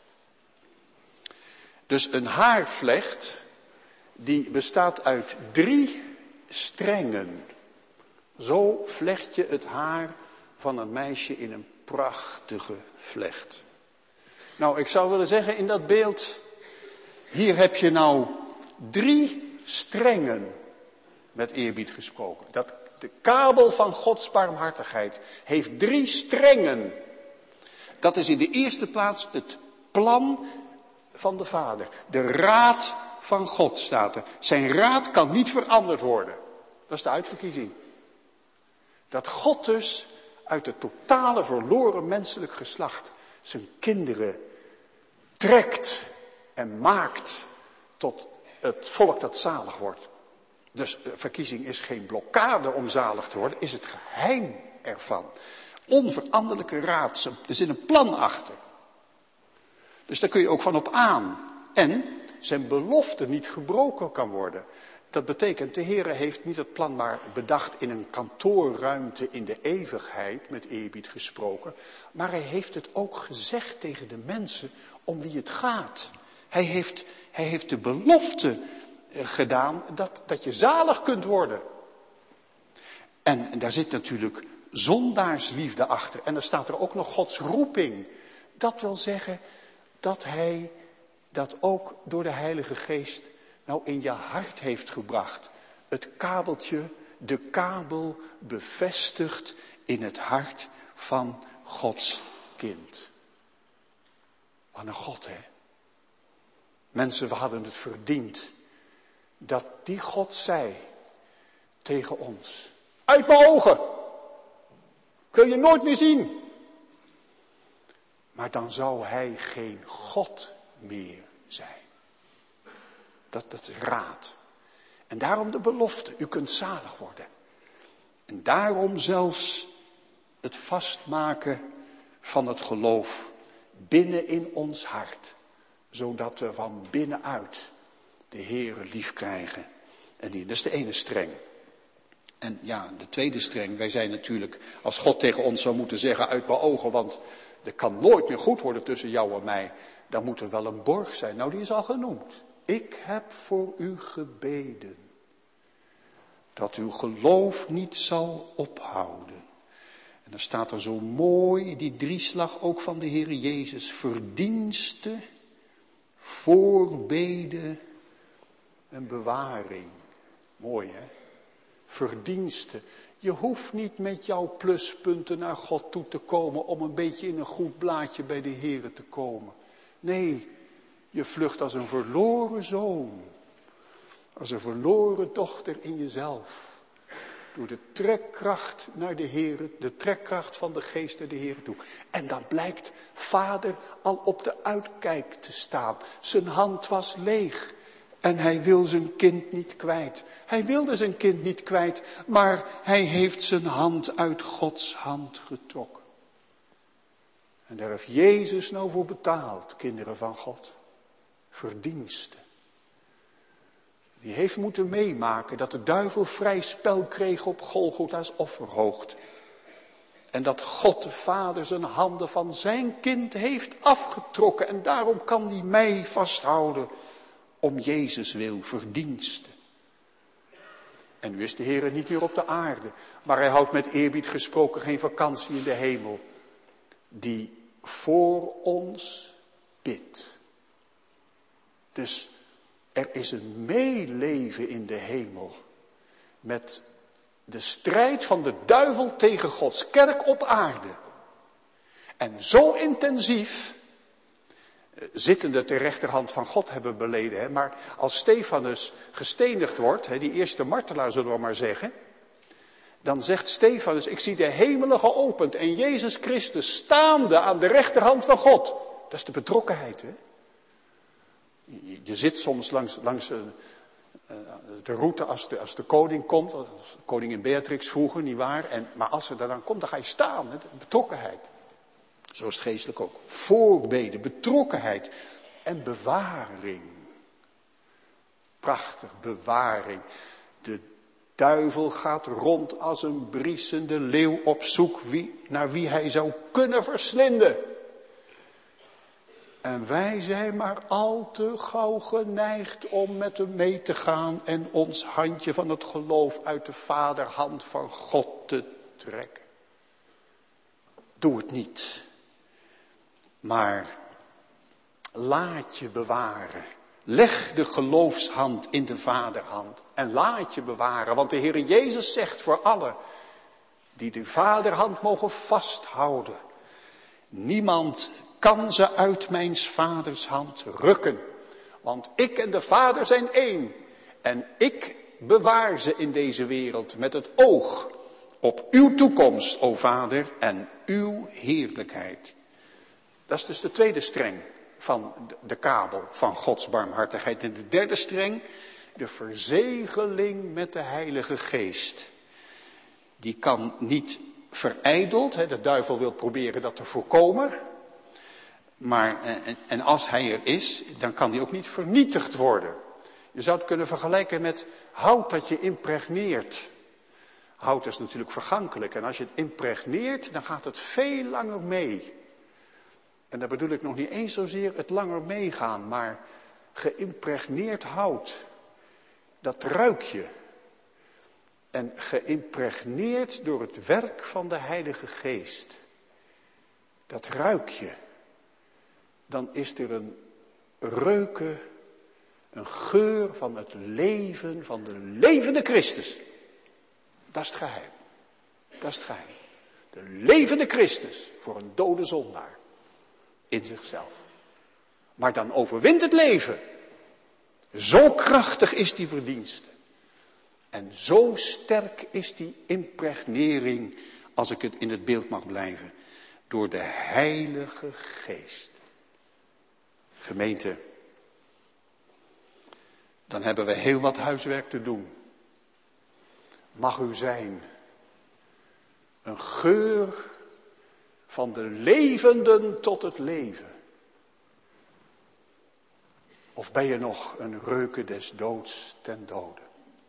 Dus een haarvlecht, die bestaat uit drie strengen. Zo vlecht je het haar van een meisje in een prachtige vlecht. Nou, ik zou willen zeggen in dat beeld, hier heb je nou drie strengen, met eerbied gesproken. Dat, de kabel van Gods barmhartigheid heeft drie strengen. Dat is in de eerste plaats het plan van de Vader. De raad van God staat er. Zijn raad kan niet veranderd worden. Dat is de uitverkiezing. Dat God dus uit het totale verloren menselijk geslacht zijn kinderen trekt en maakt tot het volk dat zalig wordt. Dus verkiezing is geen blokkade om zalig te worden, is het geheim ervan. Onveranderlijke raad, er zit een plan achter. Dus daar kun je ook van op aan. En zijn belofte niet gebroken kan worden. Dat betekent, de Heere heeft niet het plan maar bedacht in een kantoorruimte in de eeuwigheid, met eerbied gesproken. Maar hij heeft het ook gezegd tegen de mensen om wie het gaat. Hij heeft, hij heeft de belofte gedaan dat, dat je zalig kunt worden. En, en daar zit natuurlijk zondaarsliefde achter. En dan staat er ook nog Gods roeping. Dat wil zeggen dat hij dat ook door de Heilige Geest nou in je hart heeft gebracht. Het kabeltje, de kabel bevestigt in het hart van Gods kind. Wat een God, hè. Mensen, we hadden het verdiend dat die God zei tegen ons: uit mijn ogen, ik wil je nooit meer zien. Maar dan zou hij geen God meer zijn. Dat, dat is raad. En daarom de belofte, u kunt zalig worden. En daarom zelfs het vastmaken van het geloof binnen in ons hart. Zodat we van binnenuit de Heere lief krijgen. En die, dat is de ene streng. En ja, de tweede streng, wij zijn natuurlijk, als God tegen ons zou moeten zeggen uit mijn ogen, want er kan nooit meer goed worden tussen jou en mij, dan moet er wel een borg zijn. Nou, die is al genoemd. Ik heb voor u gebeden, dat uw geloof niet zal ophouden. En dan staat er zo mooi die drieslag ook van de Heere Jezus. Verdienste, voorbede en bewaring. Mooi, hè? Verdienste. Je hoeft niet met jouw pluspunten naar God toe te komen om een beetje in een goed blaadje bij de Heere te komen. Nee, je vlucht als een verloren zoon. Als een verloren dochter in jezelf. Door de trekkracht naar de Heere, de trekkracht van de geest naar de Heere toe. En dan blijkt vader al op de uitkijk te staan. Zijn hand was leeg. En hij wil zijn kind niet kwijt. Hij wilde zijn kind niet kwijt, maar hij heeft zijn hand uit Gods hand getrokken. En daar heeft Jezus nou voor betaald, kinderen van God. Verdiensten. Die heeft moeten meemaken dat de duivel vrij spel kreeg op Golgotha's offerhoogte. En dat God de Vader zijn handen van zijn kind heeft afgetrokken. En daarom kan hij mij vasthouden. Om Jezus wil, verdiensten. En nu is de Heer niet meer op de aarde. Maar hij houdt met eerbied gesproken geen vakantie in de hemel. Die voor ons bidt. Dus er is een meeleven in de hemel. Met de strijd van de duivel tegen Gods kerk op aarde. En zo intensief zittende ter rechterhand van God hebben beleden. Hè. Maar als Stefanus gestenigd wordt, hè, die eerste martelaar zullen we maar zeggen, dan zegt Stefanus, ik zie de hemelen geopend en Jezus Christus staande aan de rechterhand van God. Dat is de betrokkenheid. Hè. Je, je zit soms langs, langs uh, de route als de, als de koning komt, als koningin Beatrix vroeger, nietwaar. En, maar als er dan komt, dan ga je staan. Hè, de betrokkenheid. Zo is het geestelijk ook. Voorbeden, betrokkenheid en bewaring. Prachtig, bewaring. De duivel gaat rond als een briesende leeuw op zoek wie, naar wie hij zou kunnen verslinden. En wij zijn maar al te gauw geneigd om met hem mee te gaan en ons handje van het geloof uit de vaderhand van God te trekken. Doe het niet. Maar laat je bewaren. Leg de geloofshand in de vaderhand en laat je bewaren. Want de Heere Jezus zegt voor allen die de vaderhand mogen vasthouden. Niemand kan ze uit mijn vaders hand rukken. Want ik en de Vader zijn één. En ik bewaar ze in deze wereld met het oog op uw toekomst, o Vader, en uw heerlijkheid. Dat is dus de tweede streng van de kabel van Gods barmhartigheid. En de derde streng, de verzegeling met de Heilige Geest. Die kan niet verijdeld, hè, de duivel wil proberen dat te voorkomen. Maar, en, en als hij er is, dan kan hij ook niet vernietigd worden. Je zou het kunnen vergelijken met hout dat je impregneert. Hout is natuurlijk vergankelijk en als je het impregneert, dan gaat het veel langer mee. En daar bedoel ik nog niet eens zozeer het langer meegaan, maar geïmpregneerd hout, dat ruik je. En geïmpregneerd door het werk van de Heilige Geest, dat ruik je. Dan is er een reuke, een geur van het leven, van de levende Christus. Dat is het geheim. Dat is het geheim. De levende Christus voor een dode zondaar. In zichzelf. Maar dan overwint het leven. Zo krachtig is die verdienste. En zo sterk is die impregnering, als ik het in het beeld mag blijven, door de Heilige Geest. Gemeente, dan hebben we heel wat huiswerk te doen. Mag u zijn een geur van de levenden tot het leven. Of ben je nog een reuke des doods ten dode?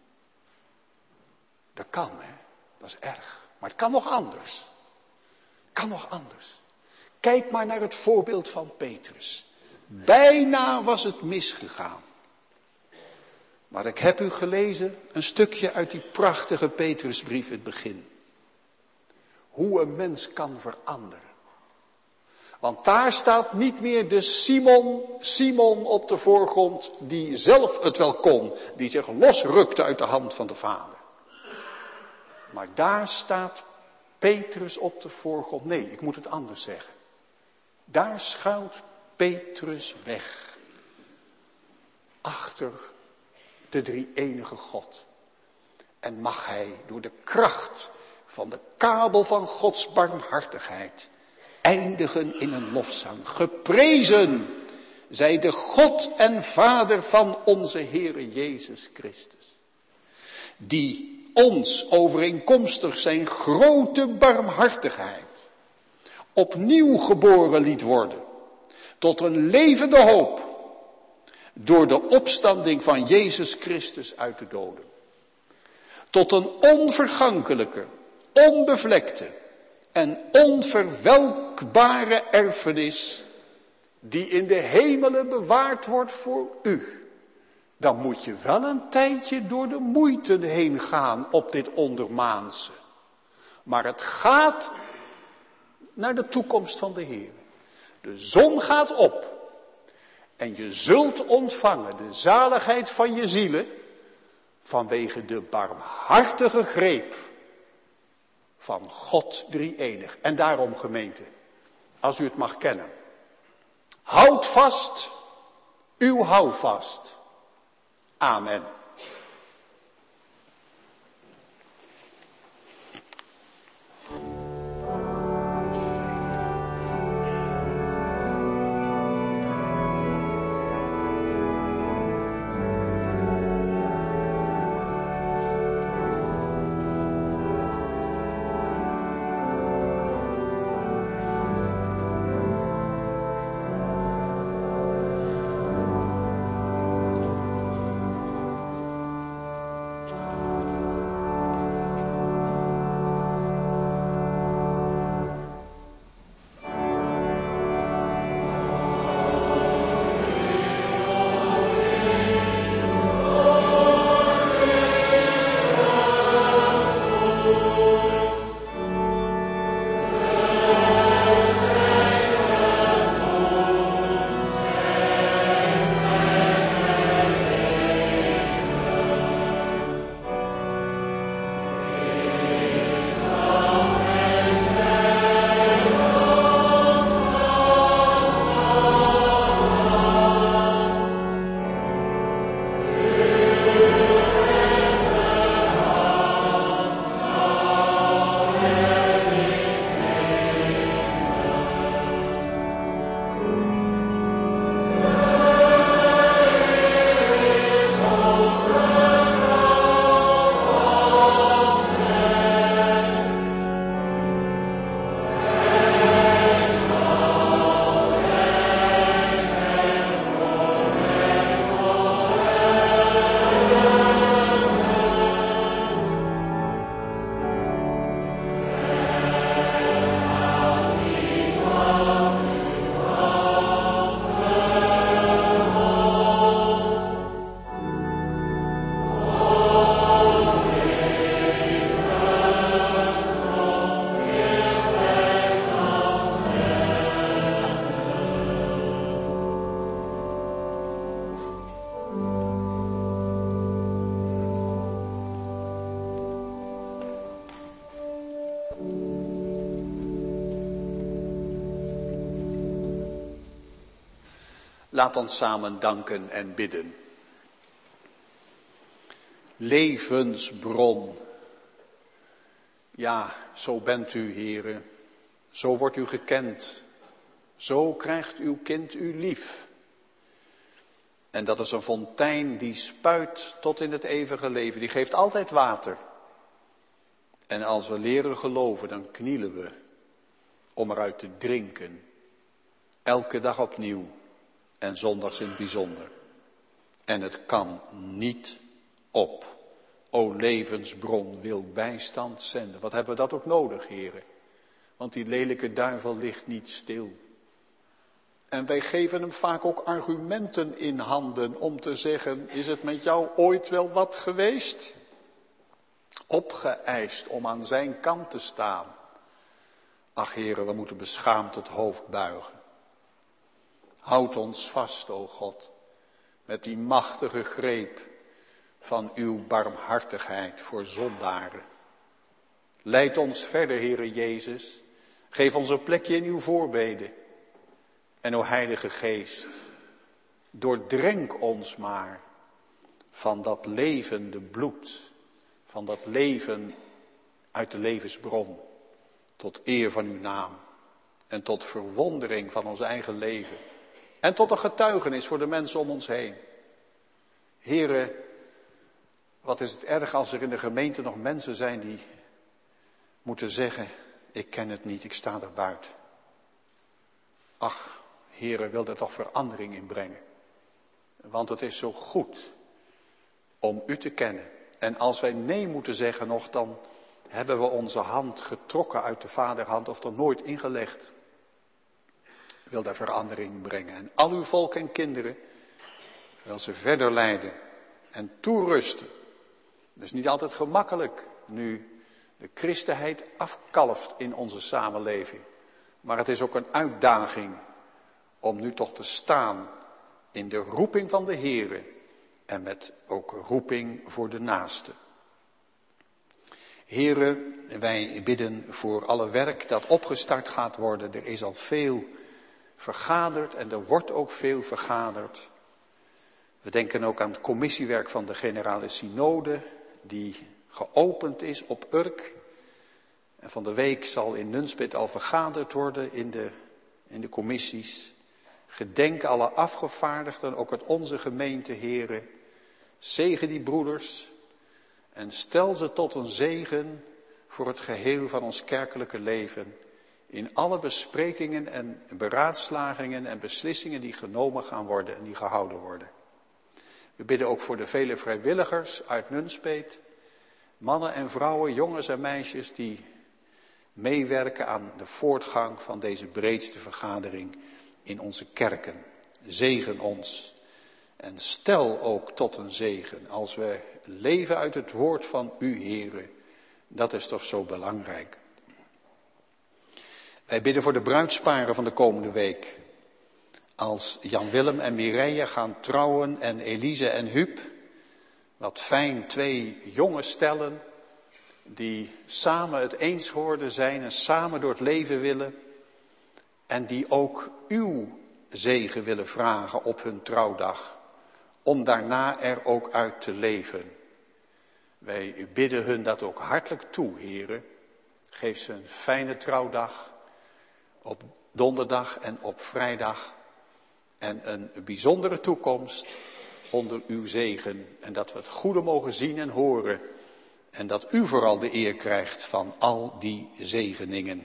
Dat kan, hè. Dat is erg. Maar het kan nog anders. Het kan nog anders. Kijk maar naar het voorbeeld van Petrus. Bijna was het misgegaan. Maar ik heb u gelezen een stukje uit die prachtige Petrusbrief, het begin. Hoe een mens kan veranderen. Want daar staat niet meer de Simon, Simon op de voorgrond die zelf het wel kon. Die zich losrukte uit de hand van de Vader. Maar daar staat Petrus op de voorgrond. Nee, ik moet het anders zeggen. Daar schuilt Petrus weg. Achter de drie-enige God. En mag hij door de kracht van de kabel van Gods barmhartigheid eindigen in een lofzang. Geprezen zij de God en Vader van onze Heere Jezus Christus. Die ons overeenkomstig zijn grote barmhartigheid opnieuw geboren liet worden tot een levende hoop door de opstanding van Jezus Christus uit de doden. Tot een onvergankelijke, onbevlekte en onverwelkbare erfenis die in de hemelen bewaard wordt voor u. Dan moet je wel een tijdje door de moeite heen gaan op dit ondermaanse. Maar het gaat naar de toekomst van de Heer. De zon gaat op. En je zult ontvangen de zaligheid van je zielen vanwege de barmhartige greep van God drie-enig. En daarom, gemeente, als u het mag kennen, Houd vast uw houvast. Amen. Laat ons samen danken en bidden. Levensbron. Ja, zo bent u, Heere. Zo wordt u gekend. Zo krijgt uw kind u lief. En dat is een fontein die spuit tot in het eeuwige leven. Die geeft altijd water. En als we leren geloven, dan knielen we om eruit te drinken. Elke dag opnieuw. En zondags in het bijzonder. En het kan niet op. O levensbron, wil bijstand zenden. Wat hebben we dat ook nodig, heren? Want die lelijke duivel ligt niet stil. En wij geven hem vaak ook argumenten in handen om te zeggen, is het met jou ooit wel wat geweest? Opgeëist om aan zijn kant te staan. Ach heren, we moeten beschaamd het hoofd buigen. Houd ons vast, o God, met die machtige greep van uw barmhartigheid voor zondaren. Leid ons verder, Heere Jezus. Geef ons een plekje in uw voorbeden. En o Heilige Geest, doordrenk ons maar van dat levende bloed, van dat leven uit de levensbron, tot eer van uw naam en tot verwondering van ons eigen leven. En tot een getuigenis voor de mensen om ons heen. Heren, wat is het erg als er in de gemeente nog mensen zijn die moeten zeggen, ik ken het niet, ik sta er buiten. Ach, Heren, wil er toch verandering in brengen. Want het is zo goed om u te kennen. En als wij nee moeten zeggen nog, dan hebben we onze hand getrokken uit de vaderhand of er nooit ingelegd. Wil daar verandering brengen. En al uw volk en kinderen wil ze verder leiden en toerusten. Het is niet altijd gemakkelijk nu de christenheid afkalft in onze samenleving. Maar het is ook een uitdaging om nu toch te staan in de roeping van de Heere en met ook roeping voor de naaste. Heere, wij bidden voor alle werk dat opgestart gaat worden. Er is al veel vergaderd en er wordt ook veel vergaderd. We denken ook aan het commissiewerk van de Generale Synode, die geopend is op Urk. En van de week zal in Nunspeet al vergaderd worden in de, in de commissies. Gedenk alle afgevaardigden, ook uit onze gemeente, heren. Zegen die broeders en stel ze tot een zegen voor het geheel van ons kerkelijke leven. In alle besprekingen en beraadslagingen en beslissingen die genomen gaan worden en die gehouden worden. We bidden ook voor de vele vrijwilligers uit Nunspeet. Mannen en vrouwen, jongens en meisjes die meewerken aan de voortgang van deze breedste vergadering in onze kerken. Zegen ons en stel ook tot een zegen als we leven uit het woord van u, Heere. Dat is toch zo belangrijk. Wij bidden voor de bruidsparen van de komende week. Als Jan-Willem en Mireille gaan trouwen en Elise en Huub. Wat fijn, twee jonge stellen die samen het eens geworden zijn en samen door het leven willen. En die ook uw zegen willen vragen op hun trouwdag. Om daarna er ook uit te leven. Wij bidden hun dat ook hartelijk toe, heren. Geef ze een fijne trouwdag op donderdag en op vrijdag. En een bijzondere toekomst onder uw zegen. En dat we het goede mogen zien en horen. En dat u vooral de eer krijgt van al die zegeningen.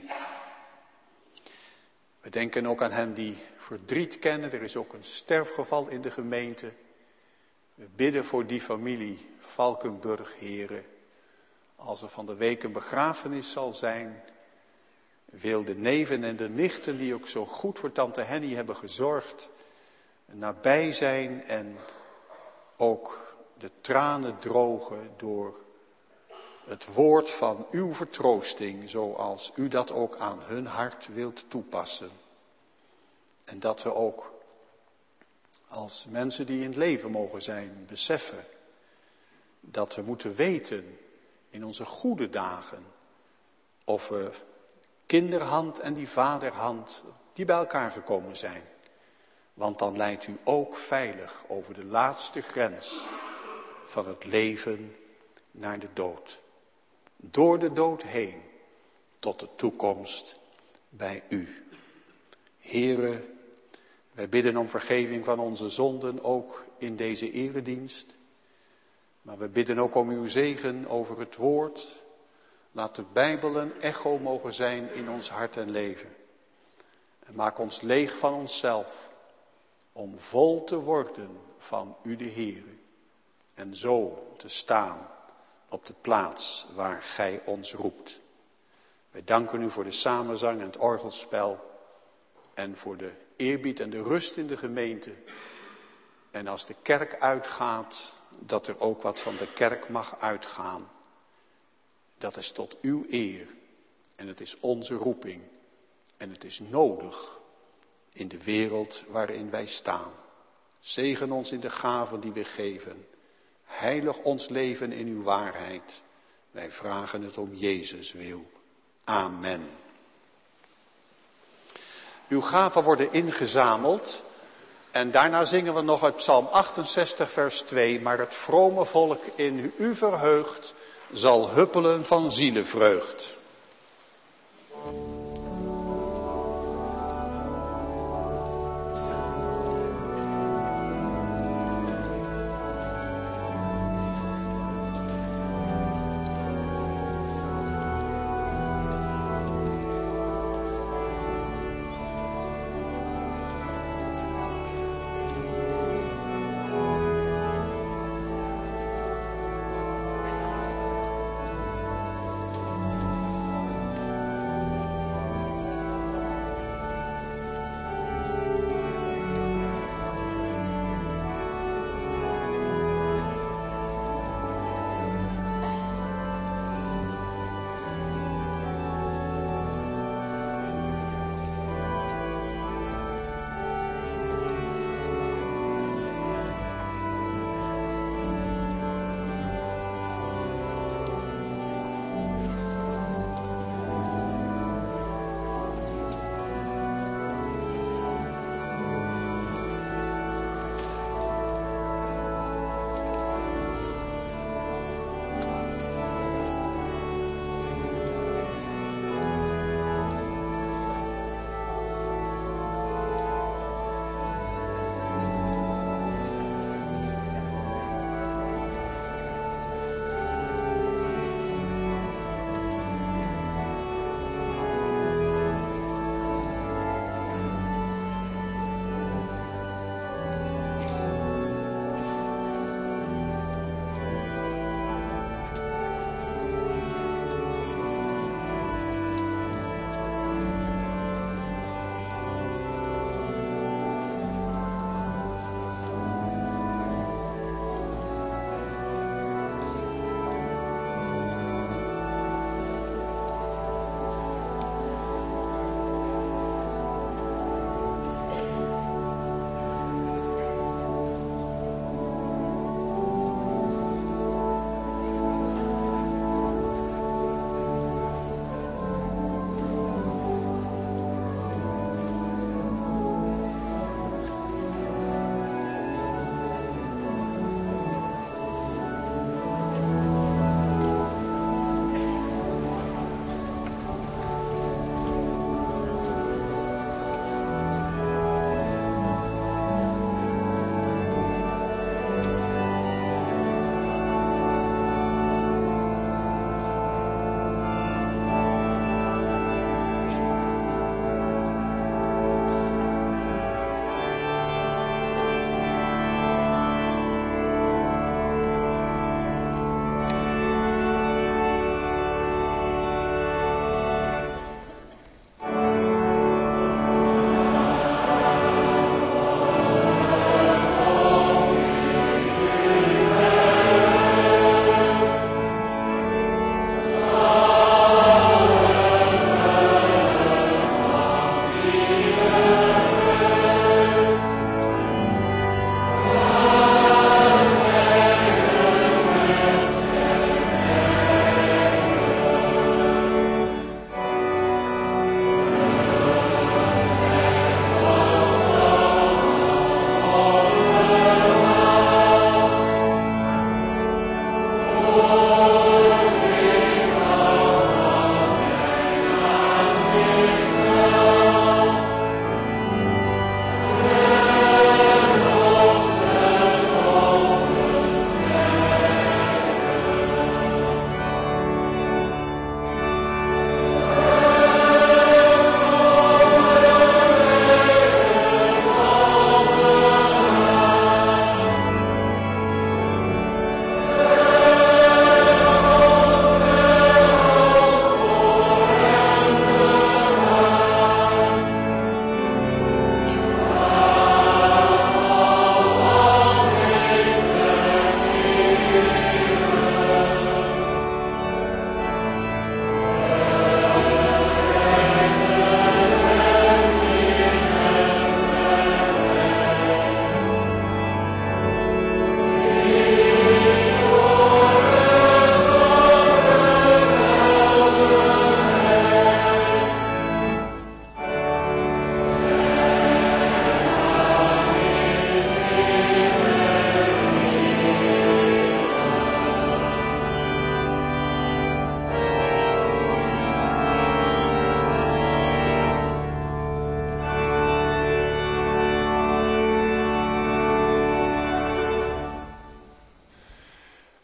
We denken ook aan hen die verdriet kennen. Er is ook een sterfgeval in de gemeente. We bidden voor die familie Valkenburg, heren. Als er van de week een begrafenis zal zijn, wil de neven en de nichten die ook zo goed voor tante Henny hebben gezorgd, nabij zijn en ook de tranen drogen door het woord van uw vertroosting, zoals u dat ook aan hun hart wilt toepassen. En dat we ook als mensen die in het leven mogen zijn, beseffen dat we moeten weten in onze goede dagen of we kinderhand en die vaderhand die bij elkaar gekomen zijn. Want dan leidt u ook veilig over de laatste grens van het leven naar de dood. Door de dood heen tot de toekomst bij u. Here, wij bidden om vergeving van onze zonden ook in deze eredienst. Maar we bidden ook om uw zegen over het woord. Laat de Bijbel een echo mogen zijn in ons hart en leven. En maak ons leeg van onszelf. Om vol te worden van u de Heere. En zo te staan op de plaats waar gij ons roept. Wij danken u voor de samenzang en het orgelspel. En voor de eerbied en de rust in de gemeente. En als de kerk uitgaat, dat er ook wat van de kerk mag uitgaan. Dat is tot uw eer. En het is onze roeping. En het is nodig in de wereld waarin wij staan. Zegen ons in de gaven die we geven. Heilig ons leven in uw waarheid. Wij vragen het om Jezus wil. Amen. Uw gaven worden ingezameld. En daarna zingen we nog uit Psalm achtenzestig vers twee. Maar het vrome volk in u verheugt zal huppelen van zielevreugd.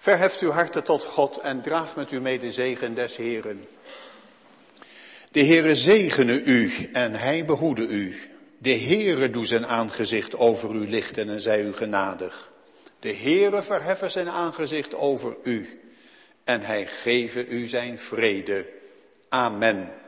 Verheft uw harten tot God en draag met u mee de zegen des Heeren. De Heere zegene u en hij behoede u. De Heere doe zijn aangezicht over u lichten en zij u genadig. De Heere verheffe zijn aangezicht over u en hij geve u zijn vrede. Amen.